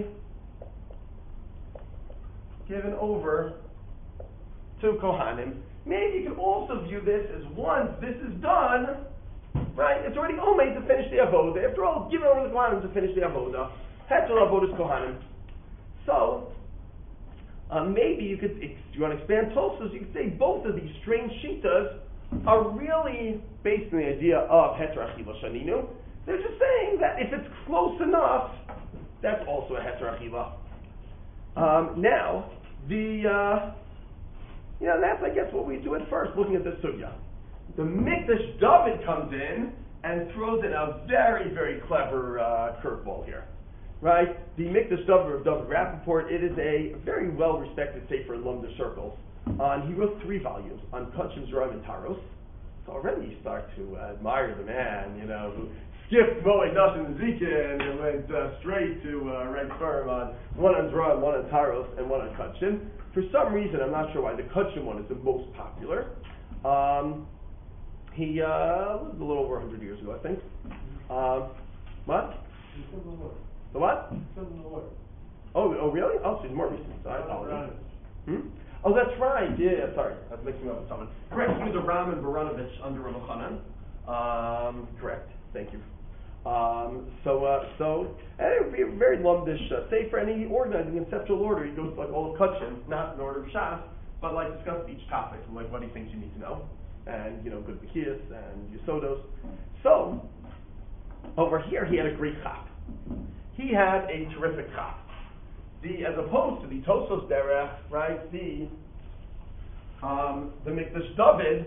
given over to Kohanim. Maybe you could also view this as once this is done, right? It's already Omeid to finish the avoda. After all, give it over to the Kohanim to finish the avoda. Heter avodas Kohanim. So, uh, maybe you could, if you want to expand Tosfos, you could say both of these strange shitas are really based on the idea of Heter Achila Shaninu. They're just saying that if it's close enough, that's also a Heter Achila. Um, now, the, uh, you know, that's, I guess, what we do at first, looking at the Sugya. The Mikdash David comes in and throws in a very, very clever uh, curveball here. Right? The Mikdash David of David Rappaport, it is a very well-respected sefer in Lumda circles. Uh, he wrote three volumes on Kachim, Zeraim, and Taros. So already you start to uh, admire the man, you know, who skipped Moed Nash and Zikin and went uh, straight to uh, Reg Firm on one on Zeraim, one on Taros, and one on Kachim. For some reason, I'm not sure why, the Kachim one is the most popular. Um, he uh, lived a little over one hundred years ago, I think. Um, what? The what? Oh, oh really? Oh, so he's more recent. So I apologize. Hmm? Oh, that's right. Yeah, yeah, sorry. I was mixing up with someone. Correct. He was a Raman Baranovich under Rav Chanan. Um, correct. Thank you. Um, so, uh, so, and it would be a very lumdish uh, sefer, and he organized in conceptual order. He goes like all of Kachim, not in order of Shas, but like discuss each topic and like what he thinks you need to know, and you know, good Bekias and Yesodos. So, over here he had a great chap. He had a terrific chap. The, as opposed to the Tosfos Derech, right, the, um, the Mikdash David,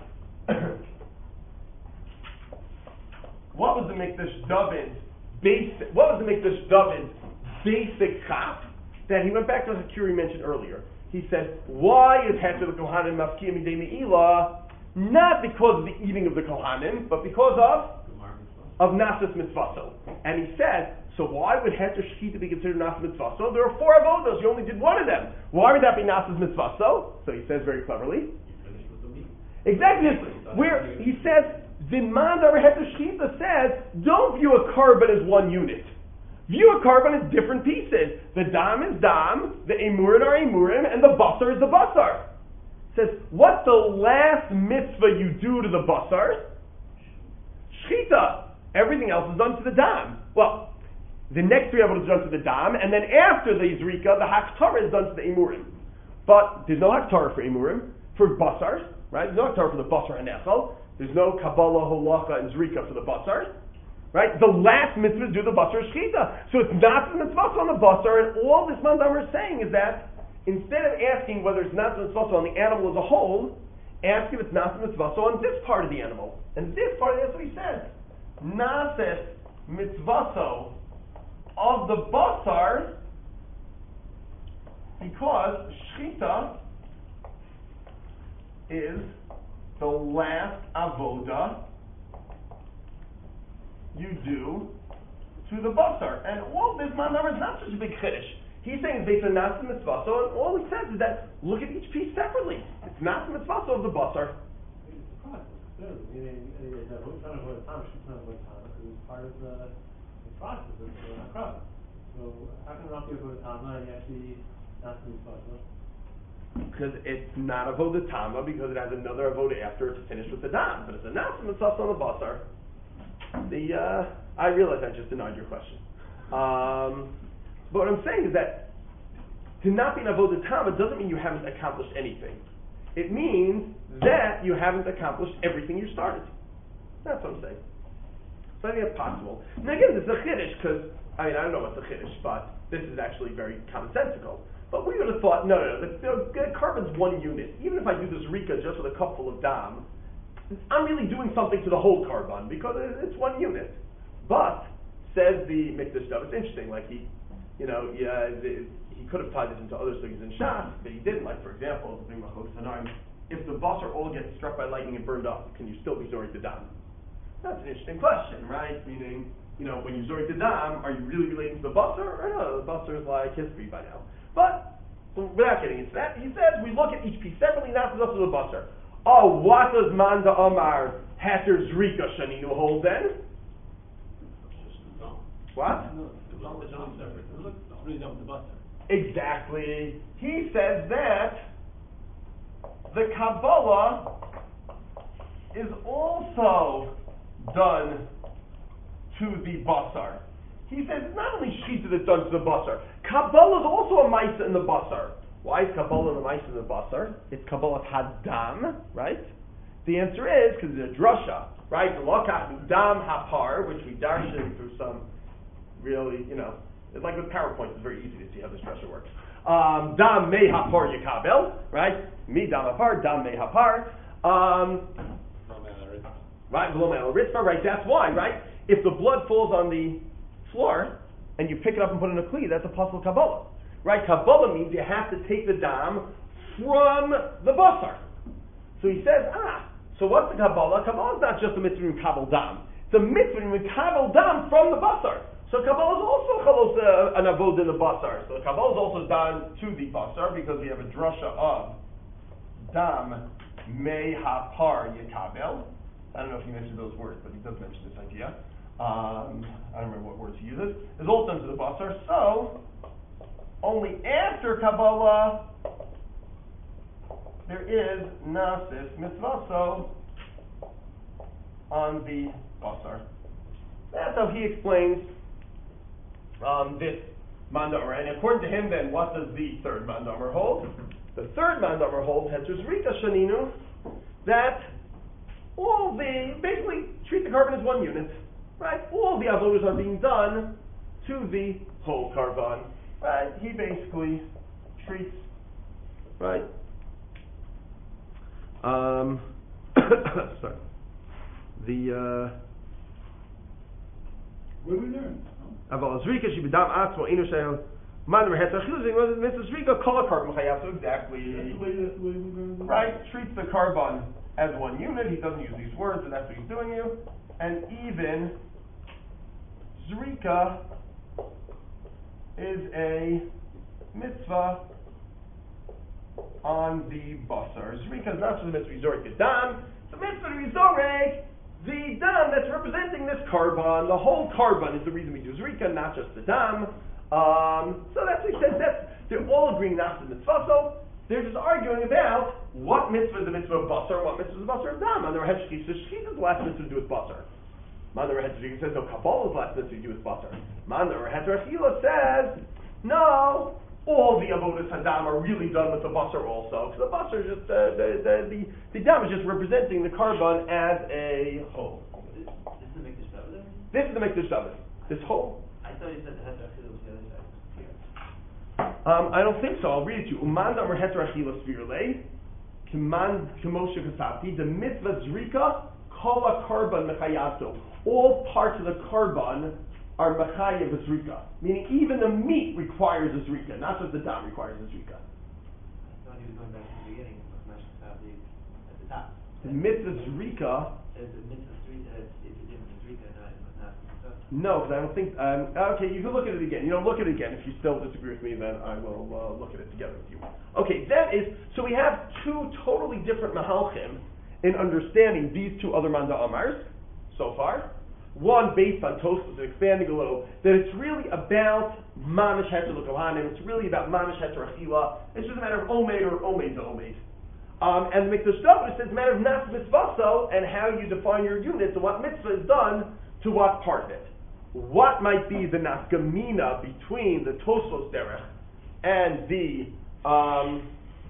what was the Mikdash David's basic, what was the Mikdash David's basic chap that he went back to the Hakuri mentioned earlier. He said, why is Heter the Kohanim Mafkia Midei Me'ilah? Not because of the eating of the Kohanim, but because of of Nasas Mitzvaso. And he said, so why would Heter Shechita be considered Nasas Mitzvaso? There are four avodos, you only did one of them. Why would that be Nasas Mitzvaso? So he says very cleverly. Exactly. Where he says, the Mandar Heter Shechita says, don't view a carbon as one unit. View a carbon as different pieces. The dam is dam, the emurim are emurim, and the basar is the basar. Says, what's the last mitzvah you do to the basar? Shechita. Everything else is done to the dam. Well, the next three avodos is done to the dam, and then after the zrika, the haktara is done to the emurim. But there's no haktara for emurim, for basars, right? There's no haktara for the basar and echel. There's no kabbalah, holacha, and zrika for the basars, right? The last mitzvah is do the basar shechita. So it's not the mitzvah on the basar, and all this mandamar is saying is that instead of asking whether it's not the mitzvah on the animal as a whole, ask if it's not the mitzvah on this part of the animal. And this part, that's what he says. Nases mitzvaso of the basar, because shchita is the last avoda you do to the basar. And all this manamar is not such a big chiddush. He's saying based on nasa mitzvah, so and all he says is that look at each piece separately. It's nasa mitzvah of the basar. It's a process, clearly. Meaning, it's not avoid time, it's not avoid time, because it's part of the, the process of the hakra. So how can it not be avoid time and actually nasa mitzvah? Because it's not avoda tama, because it has another avoda after it's finished with the dam. But it's a nasa mitzvah on the basar. The uh, I realize I just denied your question. Um, but what I'm saying is that to not be an avodah tama doesn't mean you haven't accomplished anything. It means that you haven't accomplished everything you started. That's what I'm saying. So I think that's possible. Now again, this is a chiddush because I mean I don't know what's a chiddush, but this is actually very commonsensical. But we would have thought, no, no, no, the, the carbon's one unit. Even if I do this rika just with a cup full of dam, I'm really doing something to the whole carbon because it's one unit. But says the Mikdash Dav, it's interesting. Like he, you know, yeah, the, he could have tied this into other things in Shas, but he didn't. Like for example, if the basar all gets struck by lightning and burned up, can you still be zorik the dam? That's an interesting question, right? Meaning, you know, when you zorik the dam, are you really relating to the basar, or no? The basar is like history by now. But without getting into that, he says we look at each piece separately, not just the basar. Oh, what does Manda Omar Hatter Zrika Shaninu hold then? What? No, it's not the dam separate. It's really done with the basar. Exactly. He says that the Kabbalah is also done to the basar. He says it's not only shchita that's done to the basar. Kabbalah is also a maisa in the basar. Why is Kabbalah the maisa in the basar? It's Kabbalah hadam, right? The answer is because it's a drasha, right? The lokach dam hapar, which we darshan through some really, you know, it's like with PowerPoint. It's very easy to see how this drasha works. Um, dam me hapar yikabel, right? Me dam hapar, dam me hapar. Um, right, below my ritzvah, right? That's why, right? If the blood falls on the floor and you pick it up and put it in a kli, that's a possible Kabbalah. Right? Kabbalah means you have to take the dam from the basar. So he says, ah, so what's the Kabbalah? Kabbalah is not just a mitzvah in Kabbalah dam. It's a mitzvah in Kabbalah dam from the basar. So Kabbalah is also chalos uh, an avod in the basar. So Kabbalah is also done to the basar because we have a drasha of dam me hapar yekabel. I don't know if he mentioned those words, but he does mention this idea. Um, I don't remember what words he uses. It's all done to the basar. So only after Kabbalah there is nasis mitzvaso on the basar. That's how he explains um, this mandamar. And according to him, then, what does the third mandamar hold? The third mandamar holds Hetzers Rika Shaninu, that all the basically treat the carbon as one unit, right? All the avodas are being done to the whole carbon. Right, he basically treats, right, um, sorry, the, uh, What do we learn? Aval Zrika, Shibidam Atzmo, Inu Shehel, Manor Hetzah Chiluzing, was Missus Zrika, Kala Carbon Chayav, so exactly, That's the way, that's the way we learn. right, treats the carbon as one unit, he doesn't use these words, and that's what he's doing you, and even Zrika is a mitzvah on the basar. Zrika is not just a mitzvah yizorek the dam, it's a mitzvah yizorek the dam that's representing this carbon. The whole carbon is the reason we do Zrika, not just the dam. Um, so that's what he says. That's, they're all agreeing not to the mitzvah. So they're just arguing about what mitzvah is the mitzvah of basar, what mitzvah is the basar of dam. And the Rehesh Shchita, Shchita is the last mitzvah to do with basar. Man the Rehesh Shchita says no, Kabbalah is the last mitzvah to do with basar. Man the Rehesh Shchita says no, all the avodas hadam are really done with the basar also. Because the basar is just uh, the, the the the dam is just representing the carbon as a whole. This is the Mikdash David? This is the Mikdash David. This whole. I thought you said the Heter Achila was the other side. Um, I don't think so. I'll read it to you. Uman damar heter achila svirle, kiman kemoshe kasavti, the mitzvah zrika, kol carbon mechayato. All parts of the carbon are mechayav zrika. Meaning even the meat requires a zrika, not just the dam requires a zrika. I thought he was going back to the beginning of Mashal Savdi. top. The mitzvah zrika. Says the mitzvah zrika, it's, it's a different zrika, not, not mitzvah. No, because I don't think. Um, okay, you can look at it again. You know, look at it again. If you still disagree with me, then I will uh, look at it together with you. Okay, that is. So we have two totally different mahalchim in understanding these two other manda amars so far. One based on Tosfos and expanding a little, that it's really about mamish heter l'kohanim. It's really about mamish heter achila. It's just a matter of omed or omed to omed. Um, and the Mikdash David says it's a matter of nas mitzvaso and how you define your units and what mitzvah is done to what part of it. What might be the nafkamina between the Tosfos derech and the um,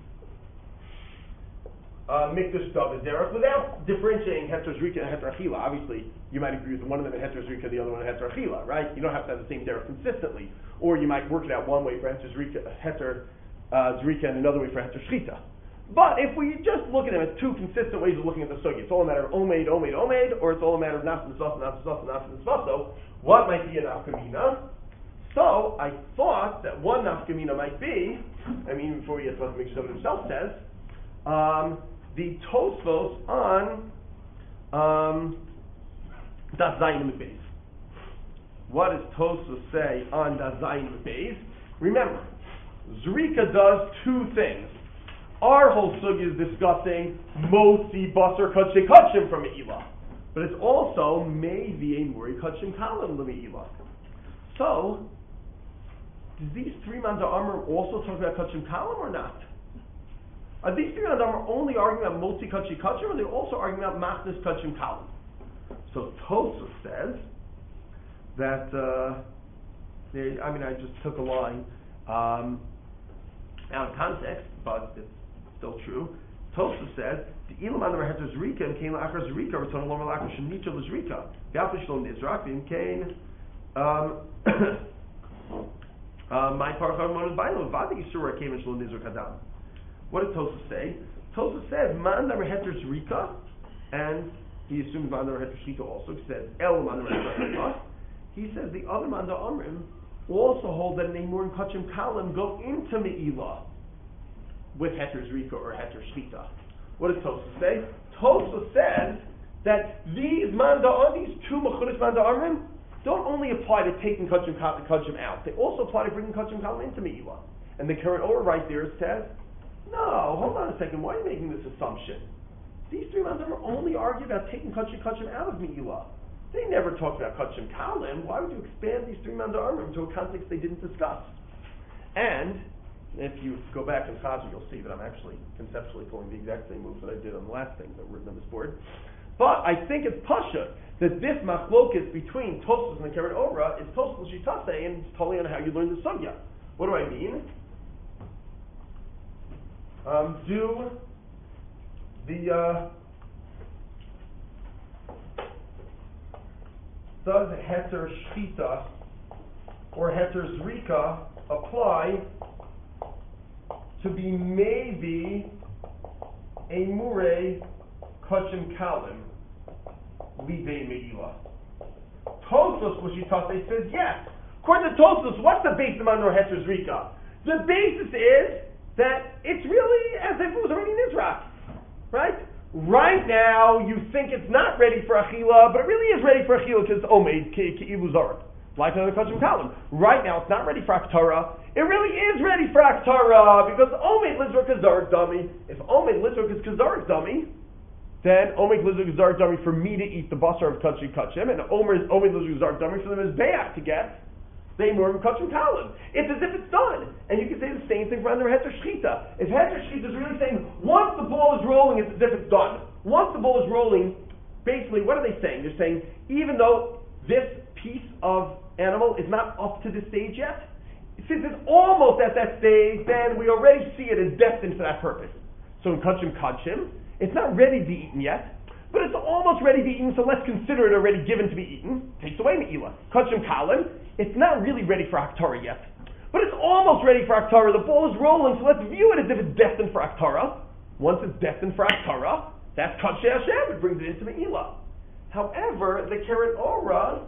uh, Mikdash David derech without differentiating heter zrika and heter achila? Obviously, you might agree with one of them in heter zrika, the other one in heter achila, right? You don't have to have the same derech consistently, or you might work it out one way for heter zrika, heter uh, zrika, and another way for heter shchita. But if we just look at them as two consistent ways of looking at the sugi, it's all a matter of omed, omed, omed, or it's all a matter of nafs mitzvah, nafs mitzvah, nafs mitzvah. What might be a nafkamina? So I thought that one nafkamina might be, I mean, before we get to what the Mikdash David himself says, um, the Tosfos on um, Das Zayin Beis. What does Tosfos say on Das Zayin Beis? Remember, Zrika does two things. Our whole sugi is discussing Motzi Basar Kachim Kachim from Me'ilah. But it's also maybe a Muri Kachim Kalim Me'ilah. So, do these three Manda Amar also talk about Kachim Kalim or not? Are these three Manda Amar only arguing about Motzi Kachim Kachim, or are they also arguing about Machnis Kachim Kalim? So Tosfos says that, uh, they, I mean, I just took a line um, out of context, but it's still true. Tosfos says the ilam an heter zrika and came la'achar zrika return lo malachar shenicha l'zrika gaflish lo nizrak v'im kain my parachar monas b'aylo v'adi yisura came and shlo nizrak adam. What does Tosfos say? Tosfos says man an heter zrika, and he assumes man an heter shchita also. He says el man an heter zrika. He says the other manda amrim also hold that an emur and kachim kalim go into me'ilah with heter zrika or heter shchita. What does Tosfos say? Tosfos says that these manda, these two mechunis manda amrim, don't only apply to taking kachim kachim out; they also apply to bringing kachim kalim into me'ilah. And the current order right there says, no, hold on a second. Why are you making this assumption? These three manda amrim only argue about taking kachim kachim out of me'ilah. They never talked about kachim kalim. Why would you expand these three manda amrim to a context they didn't discuss? And if you go back in Chazar, you'll see that I'm actually conceptually pulling the exact same moves that I did on the last thing that were written on this board. But I think it's pasha that this machlokes between Tosfos and the Keren Orah is Tosfos Shitase, and it's totally on how you learn the sugya. What do I mean? Um, do the uh, does heter shchita or heter zrika apply to be maybe a murei kachim kalim livei me'ilah? Tosfos L'shitase says yes. According to Tosfos, what's the basis of under heter zrika? The basis is that it's really as if it was already nizrak, right? Right now, you think it's not ready for achila, but it really is ready for achila because it's omed ke'ilu zarek. Like another kachim kalim. Right now, it's not ready for aktara. It really is ready for aktara because omed lizruk is zarek dummy. If omed lizruk is kazarek dummy, then omed lizruk is zarek dummy for me to eat the basar of kachim kachim, and omed lizruk is zarek dummy for them as be'ach to get they more of kachim kalim. It's as if it's done, and you can say the same thing for under heter shchita. If heter shchita is really saying once the ball is rolling, it's as if it's done. Once the ball is rolling, basically, what are they saying? They're saying even though this piece of animal is not up to this stage yet, since it's almost at that stage, then we already see it as destined for that purpose. So in kachim kachim, it's not ready to be eaten yet, but it's almost ready to be eaten, so let's consider it already given to be eaten. Takes away me'ilah. Kachim kalim, it's not really ready for aktara yet, but it's almost ready for aktara. The ball is rolling, so let's view it as if it's destined for aktara. Once it's destined for aktara, that's kachim Hashem, it brings it into me'ilah. However, the Keren Orah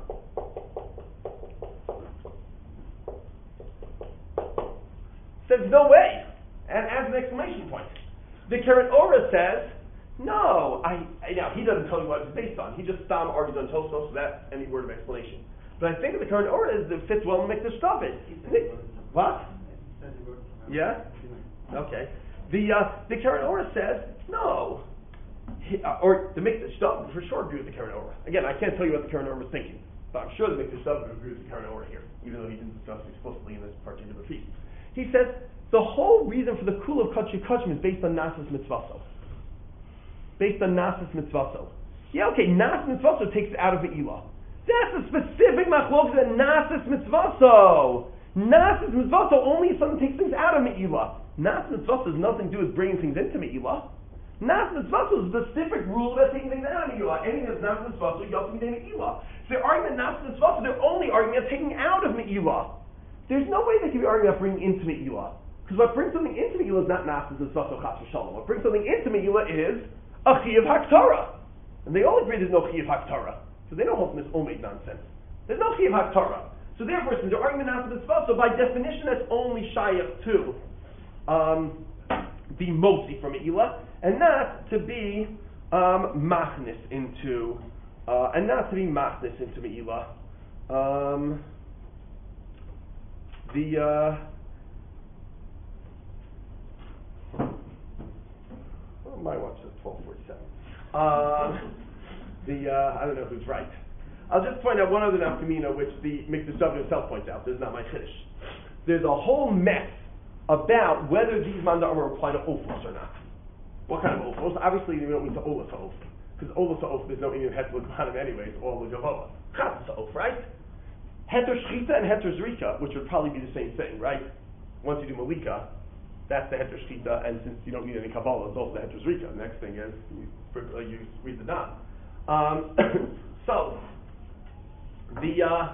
says no way, and adds an exclamation point. The Keren Orah says, no, I, I now he doesn't tell you what it's based on. He just stam argues on Tosfos, so that's any word of explanation. But I think the current order is it fits well in Mikdash David. What? Yeah? Okay. The uh, the current order says no. He, uh, or the Mikdash David for sure agrees with the current order. Again, I can't tell you what the current order was thinking, but I'm sure the Mikdash David agrees with the current order here, even though he didn't discuss it explicitly in this particular piece. He says the whole reason for the kul of Kachim Kachim is based on Nasas Mitzvaso. Based on Nasas Mitzvaso. Yeah, okay, Nasas Mitzvaso takes it out of Me'ilah. That's a specific machlokes that Nasas Mitzvaso. Nasas Mitzvaso only if something takes things out of Me'ilah. Nasas Mitzvaso has nothing to do with bringing things into Me'ilah. Nasas Mitzvaso is a specific rule about taking things out of Me'ilah. Anything that's Nasas Mitzvaso, you have to be named Me'ilah. So they're arguing that Nasas Mitzvaso, they're only arguing about taking out of Me'ilah. There's no way they can be arguing about bringing into Me'ilah. Because what brings something into Me'ilah is not Nasas Mitzvaso Chas V'Shalom. What brings something into Me'ilah is a Chiyav Haktara. And they all agree there's no Chiyav Haktara. So they don't hold this Omeid nonsense. There's no Chiyav Haktara. So therefore, since they're arguing Nasas Mitzvaso, by definition that's only Shayach to um, be Motzi from Me'ilah, and not to be um, Machnis into, uh, and not to be Machnis into Me'ilah. Um, the, uh, oh, my watch is twelve forty-seven. Uh, the, uh, I don't know who's right. I'll just point out one other nafkamina, which the Mikdash David himself points out. This is not my chiddush. There's a whole mess about whether these manda amar apply to ofos or not. What kind of ofos? Obviously, you don't mean to ola to of, because ola to of there's no Indian heter l'kohanim anyways, all the Jehovah. Chas to of, right? Heter shchita and heter zrika, which would probably be the same thing, right? Once you do malika, that's the heter shchita, and since you don't need any kabbalah, it's also the heter zrika. The next thing is you, uh, you read the dam. Um, so the uh,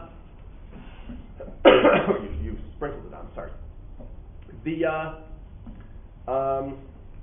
you, you sprinkled the dam. Sorry. The uh, um,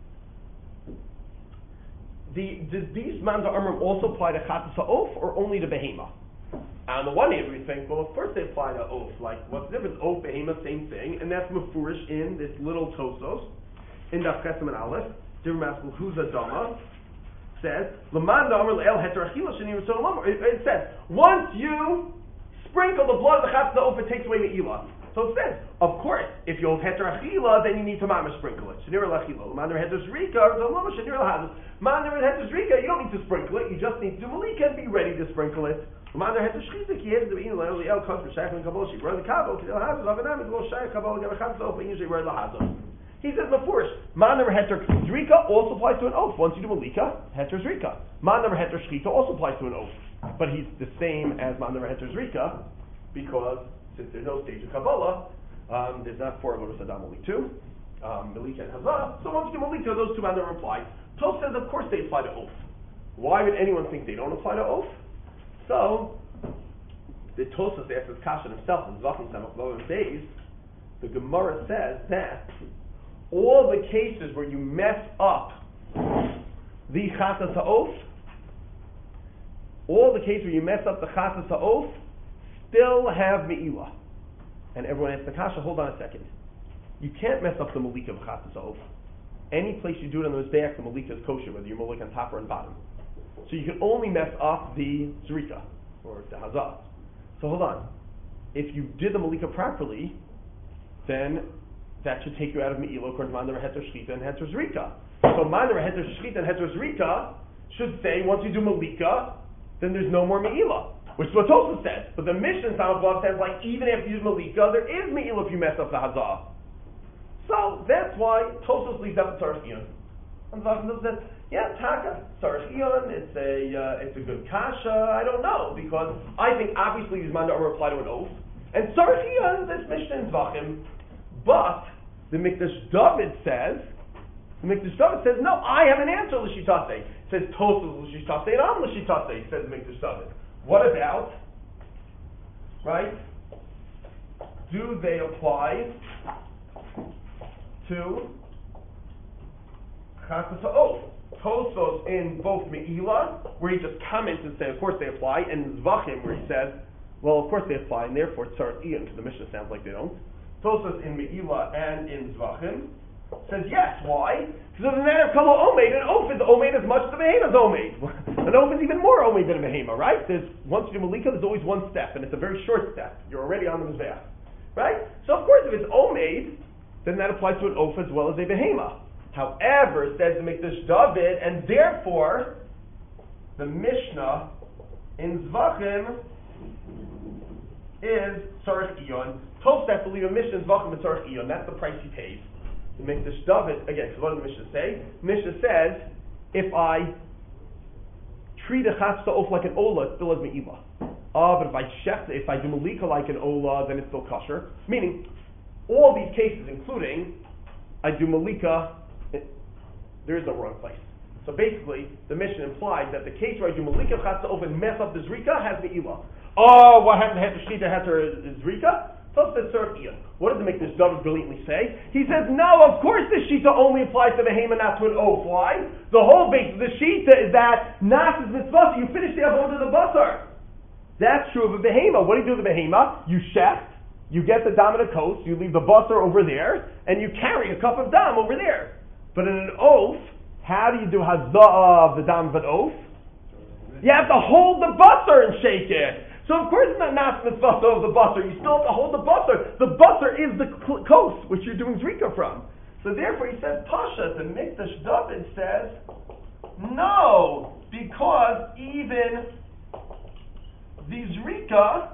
the does these manda amrim also apply to chatas ha'of or only to behema? On the one hand, we think, well, of course they apply to oaf. Like, what's the difference? Oaf, behema, same thing, and that's mefurish in this little tosos in Daf Chesam and Aleph. Different maskul Huza Dama says Lamanda Amr Le'el Heter Achila Shani Ratzon Lamar. It says once you sprinkle the blood of the chatas ha'of, it takes away me'ilah. So it says, of course, if you have heter achila, then you need to mama sprinkle it. Shnir l'achila. Mander heter zrika, or zoloma shnir l'hazas. Mander heter zrika, you don't need to sprinkle it. You just need to do malika and be ready to sprinkle it. Mander heter shchita, ki heter d'beinu le'el li'el kos v'shayach l'kabol shi b'roi l'kabel ki l'hazas avinam is lo shayach kabol l'gam echad sof and usually b'roi l'hazas. He says, of course, mander heter zrika also applies to an oath. Once you do malika, heter zrika. Mander heter shchita also applies to an oath, but he's the same as mander heter zrika because since there's no stage of Kabbalah, um, there's not four Avodas Adam, only two, um, Malika and Hazah. So once you do Malika, those two man don't apply. Tos says, of course, they apply to oath. Why would anyone think they don't apply to oath? So, the Tosas asks Kashan himself in Zvachim Samach Lovim Beis, the Gemara says that all the cases where you mess up the Chatas HaOf, all the cases where you mess up the Chatas HaOf, still have Me'ilah. And everyone asks the Kasha, hold on a second. You can't mess up the Malika of Chatas HaOf. Any place you do it on the Mizbeach, the Malika is kosher, whether you're Malik on top or on bottom. So you can only mess up the Zrika, or the Hazah. So hold on. If you did the Malika properly, then that should take you out of Me'ilah according to Mandar Heter Shchita and Heter Zrika. So Mandar Heter Shchita and Heter Zrika should say, once you do Malika, then there's no more Me'ilah. Which is what Tosfos says. But the Mishnah in Samach says, like, even after you use Malika, there is Me'ilah if you mess up the Hazah. So that's why Tosfos leaves out the Tzarech Iyun. And Zvachim says, yeah, Taka, Tzarech Iyun, it's a, uh, it's a good kasha, I don't know, because I think obviously these Manda Amar apply to an oath. And Tzarech Iyun, this Mishnah in Zvachim. But the Mikdash David says, the Mikdash David says, no, I have an answer, L'shitase. It says Tosfos L'shitase, and I'm L'shitase, says the Mikdash David. What about, right, do they apply to Chatas HaOf? Tosfos in both Me'ilah, where he just comments and says, of course they apply, and Zvachim, where he says, well, of course they apply, and therefore Tzarech Iyun, because the Mishnah sounds like they don't. Tosfos in Me'ilah and in Zvachim says yes. Why? Because of the matter of kala omeid, an oaf is omeid as much as a behema is omeid. An oaf is even more omeid than a behema, right? There's, once you do malika, there's always one step, and it's a very short step. You're already on the mizbeach, right? So of course, if it's omeid, then that applies to an oaf as well as a behema. However, says the Mikdash David, and therefore, the Mishnah in Zvachim is Tzarech Iyon. Tosef believe a Mishnah in Zvachim is Tzarech Iyon. That's the price he pays. The Mikdash David, again, because what does the Mishnah say? Mishnah says, if I treat a chatzah off like an ola, it still has me'ilah. Ah, but if I shech, if I do malika like an ola, then it's still kosher. Meaning, all these cases, including I do malika, it, there is no wrong place. So basically, the Mishnah implied that the case where I do malika chatzah off and mess up the zrika has me'ilah. Oh, what happened to Heter Shita, Heter Zrika? What does the Mikdash David brilliantly say? He says, no, of course the Shita only applies to the Behema, not to an oaf. Why? The whole base of the Shita is that Nas is mitzvah, you finish the avodah of the basar. That's true of a Behema. What do you do with the Behema? You shecht, you get the dam and the coast, you leave the basar over there, and you carry a cup of dam over there. But in an oaf, how do you do hazah of the dam of an oaf? You have to hold the basar and shake it. So of course it's not nas mitzvah of the basar. You still have to hold the basar. The basar is the coast which you're doing zrika from. So therefore he says Pasha. The Mikdash David says no, because even the zrika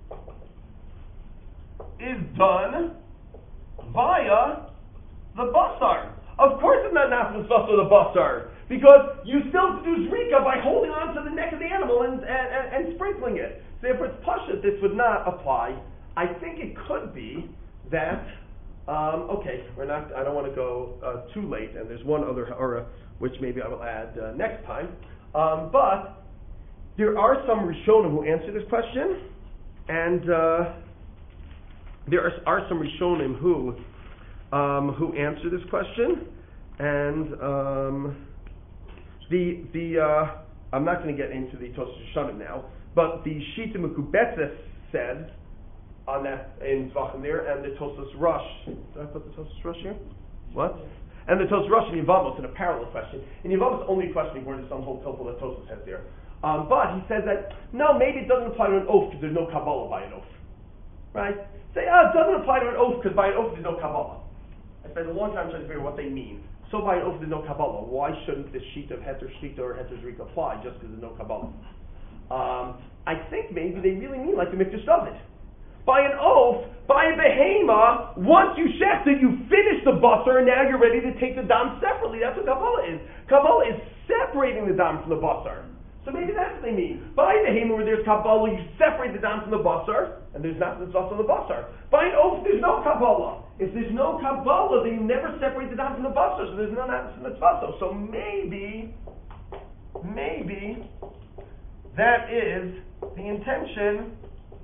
is done via the basar. Of course it's not nas mitzvah of the basar, because you still have to do zrika by holding on to the neck of the animal and and, and, and sprinkling it. Therefore, it's pashut. This would not apply. I think it could be that. Um, okay, we're not. I don't want to go uh, too late, and there's one other ha'ara which maybe I will add uh, next time. Um, but there are some Rishonim who answer this question, and uh, there are, are some Rishonim who um, who answer this question, and um, the the uh, I'm not going to get into the Tosfos Rishonim now. But the Shita Mekubetzes says on that in Zvachim there, and the Tosfos Rosh. Did I put the Tosfos Rosh here? What? And the Tosfos Rosh in Yevamos in a parallel question. In Yevamos, only questioning where there's some whole pilpul that Tosfos has there. Um, but he says that no, maybe it doesn't apply to an oath because there's no Kabbalah by an oath, right? Say, oh, it doesn't apply to an oath because by an oath there's no Kabbalah. I spent a long time trying to figure out what they mean. So by an oath there's no Kabbalah. Why shouldn't this sheet of Heter Shita or Heter Zrika apply just because there's no Kabbalah? Um, I think maybe they really mean like the Mikdash David. By an oath, by a behema, once you shechted, you finish the basar, and now you're ready to take the dam separately. That's what Kabbalah is. Kabbalah is separating the dam from the basar. So maybe that's what they mean. By a behema, where there's Kabbalah, you separate the dam from the basar, and there's not the tzvah from the basar. By an oath, there's no Kabbalah. If there's no Kabbalah, then you never separate the dam from the basar, so there's no not from the tzvah. So maybe, maybe, that is the intention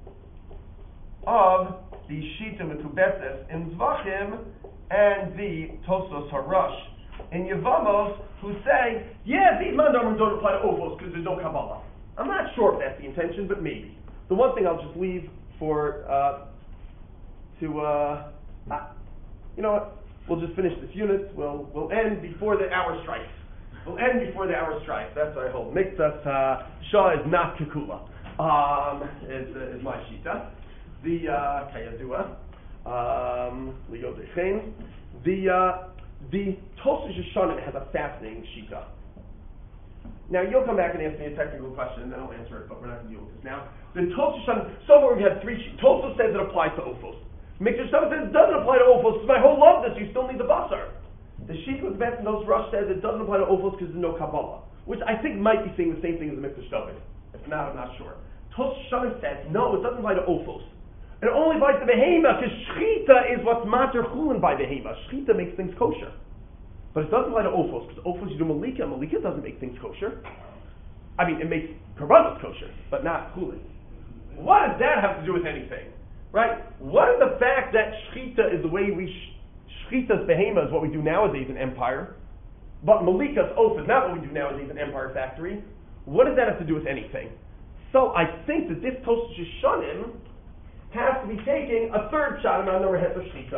of the Shita Mekubetzes in Zvachim and the Tosfos Harush in Yevamos, who say, yeah, these mandarim don't apply to Ophos because there's no Kabbalah. I'm not sure if that's the intention, but maybe. The one thing I'll just leave for, uh, to, uh, uh, you know what, we'll just finish this unit, we'll, we'll end before the hour strikes. We'll end before the hour strikes. That's what I hold. Miktas uh, Shah is not Kikula. Um, is, uh, is my shita. The uh, Kayadua, um, Leo Dechain. The uh, the Tosfos Yeshanim has a fascinating shita. Now you'll come back and ask me a technical question, and then I'll answer it. But we're not going to deal with this now. The Tosfos Yeshanim. So far we have three. Tosfos says it applies to Ophos. Mikdash David says it doesn't apply to Ophos. My whole love this. You still need the basar. The Shita Mekubetzes and those Rosh says it doesn't apply to Ophos because there's no Kabbalah, which I think might be saying the same thing as the Mikdash David. If not, I'm not sure. Tosfos Yeshanim says no, it doesn't apply to Ophos. It only applies to behema because shchita is what's mater chulin by behema. Shchita makes things kosher, but it doesn't apply to Ophos because Ophos you do malika. Malika doesn't make things kosher. I mean, it makes karbanos kosher, but not chulin. What does that have to do with anything, right? What is the fact that shchita is the way we? Sh- Shchita's behema is what we do nowadays in Empire, but Malika's oath is not what we do nowadays in Empire Factory. What does that have to do with anything? So I think that this Tosfos Yeshanim has to be taking a third shot on number Heter Shchita,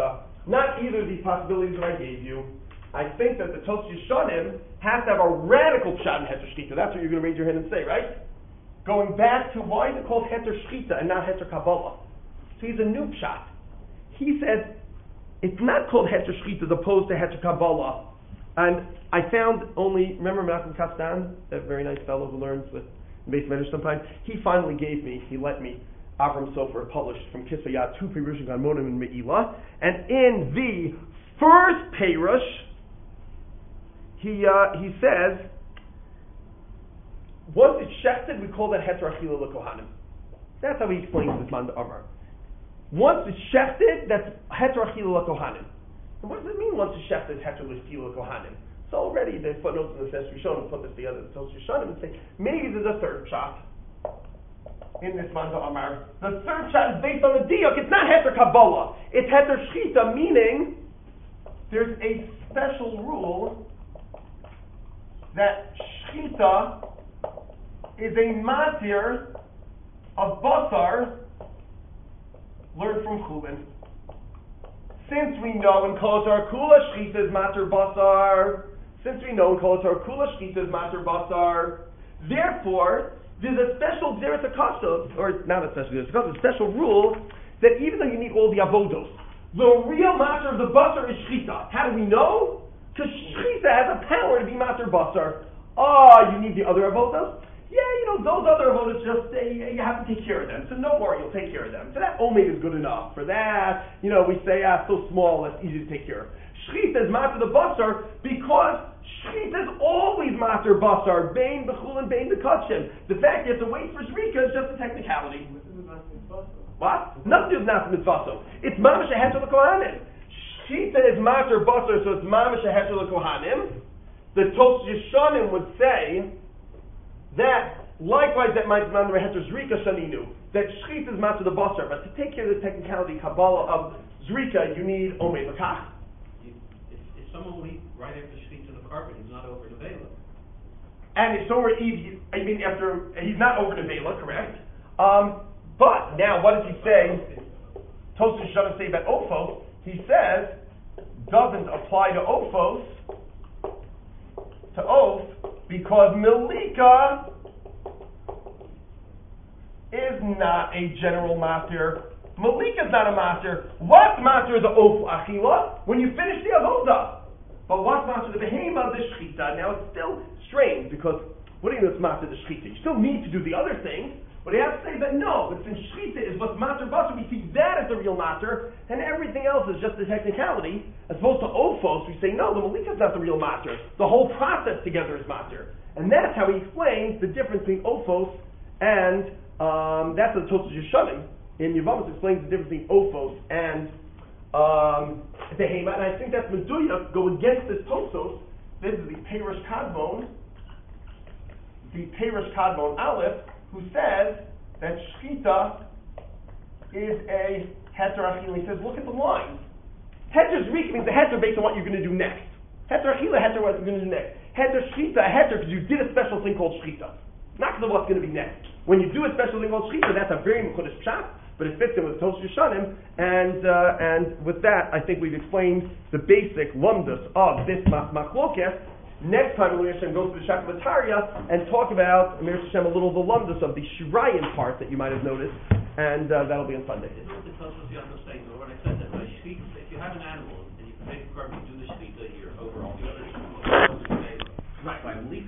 not either of these possibilities that I gave you. I think that the Tos Yeshanim has to have a radical pshat in Heter Shchita. That's what you're going to raise your hand and say, right? Going back to why is it called Heter Shchita and not Heter Kabbalah? So he's a new pshat. He said it's not called Heter Shchita as opposed to Heter Kabbalah. And I found only, remember Malcolm Kastan, that very nice fellow who learns with Beis Medrash sometimes? He finally gave me, he let me, Avram Sofer published from Kisvayat, two Perushim on Monim and Me'ilah. And in the first Perush, he uh, he says, once it's shechted, we call that Heter Achila L'Kohanim. That's how he explains this man to Amar. Once it's shechted, that's Heter Achila L'Kohanim. And what does it mean once it's shechted, Heter Achila L'Kohanim? So already the footnotes in the Sefer Yishonim put this together, the Tos Yeshanim, and say, maybe there's a third shot in this man to Amar. The third shot is based on the diuk. It's not Heter Kabbalah. It's Heter Shchita, meaning there's a special rule that Shchita is a matir of basar learned from Chulin. Since we know in Kol Atar Kula Shchita is matir basar, since we know in Kol Atar Kula Shchita is matir basar, therefore there's a special Xeris Akasha, or not a special Xeris Akasha, a special rule that even though you need all the avodos, the real matter of the basar is Shchita. How do we know? Because Shchita has a power to be matir basar. Ah, you need the other avodos? Yeah, you know, those other avodas just, uh, you have to take care of them. So no worry, you'll take care of them. So that omed is good enough. For that, you know, we say, ah, so small, it's easy to take care of. Shchita is matir the basar because Shchita is always matir basar, bein b'chul and bein b'kachim. The fact you have to wait for Zrika is just a technicality. What? Nothing is not mitzvaso. It's mamash a heter l'kohanim. Shchita is matir basar, so it's mamash a heter l'kohanim. The Tos Yeshanim would say that likewise that might be under heter Zrika shaninu, that Shchita is matir the basar, but to take care of the technicality Kabbalah of Zrika, you need omei l'kach. If, if someone will eat right after Shchita to the carpet, he's not over the Vela. And if someone eat, I mean after, he's not over the Vela, correct? Um, but now what does he say? Tos Yeshanim say about Ophos, he says, doesn't apply to Ophos, to oath, because Milika is not a general matir. Milika is not a matir. What's matir the oath achila? When you finish the avoda. But what's matir the behema, the shchita? Now it's still strange, because what do you mean it's matir the shchita? You still need to do the other things, but you have to say that no, but since shchita is what's matir basar, we see that as the real matir, and everything else is just a technicality. As opposed to ophos, we say no, the malika is not the real matir. The whole process together is matir, and that's how he explains the difference between ophos and um, that's the Tos Yeshanim in Yevamos explains the difference between ophos and um, behema, and I think that's meduya go against this tosos. This is the Perush Kadmon, the Perush Kadmon Aleph, who says that Shchita is a heter achila. He says, look at the lines. Heter Zrika means the heter based on what you're going to do next. Heter achila, heter what you're going to do next. Heter Shchita, a heter because you did a special thing called Shchita. Not because of what's going to be next. When you do a special thing called Shchita, that's a very Mechudesh pshat, but it fits in with Tos Yeshanim, and uh, and with that, I think we've explained the basic lumdus of this machlokes. Next time, Amir Hashem goes to the Shakavataria and talk about, Amir Hashem, a little of the lumdus of the Shirayan part that you might have noticed, and uh, that'll be on Sunday. This is the Tosfos you understand. When I said that by shchita, if you have an animal and you can make a carpet, you do the shchita, you're over all the others. Right. By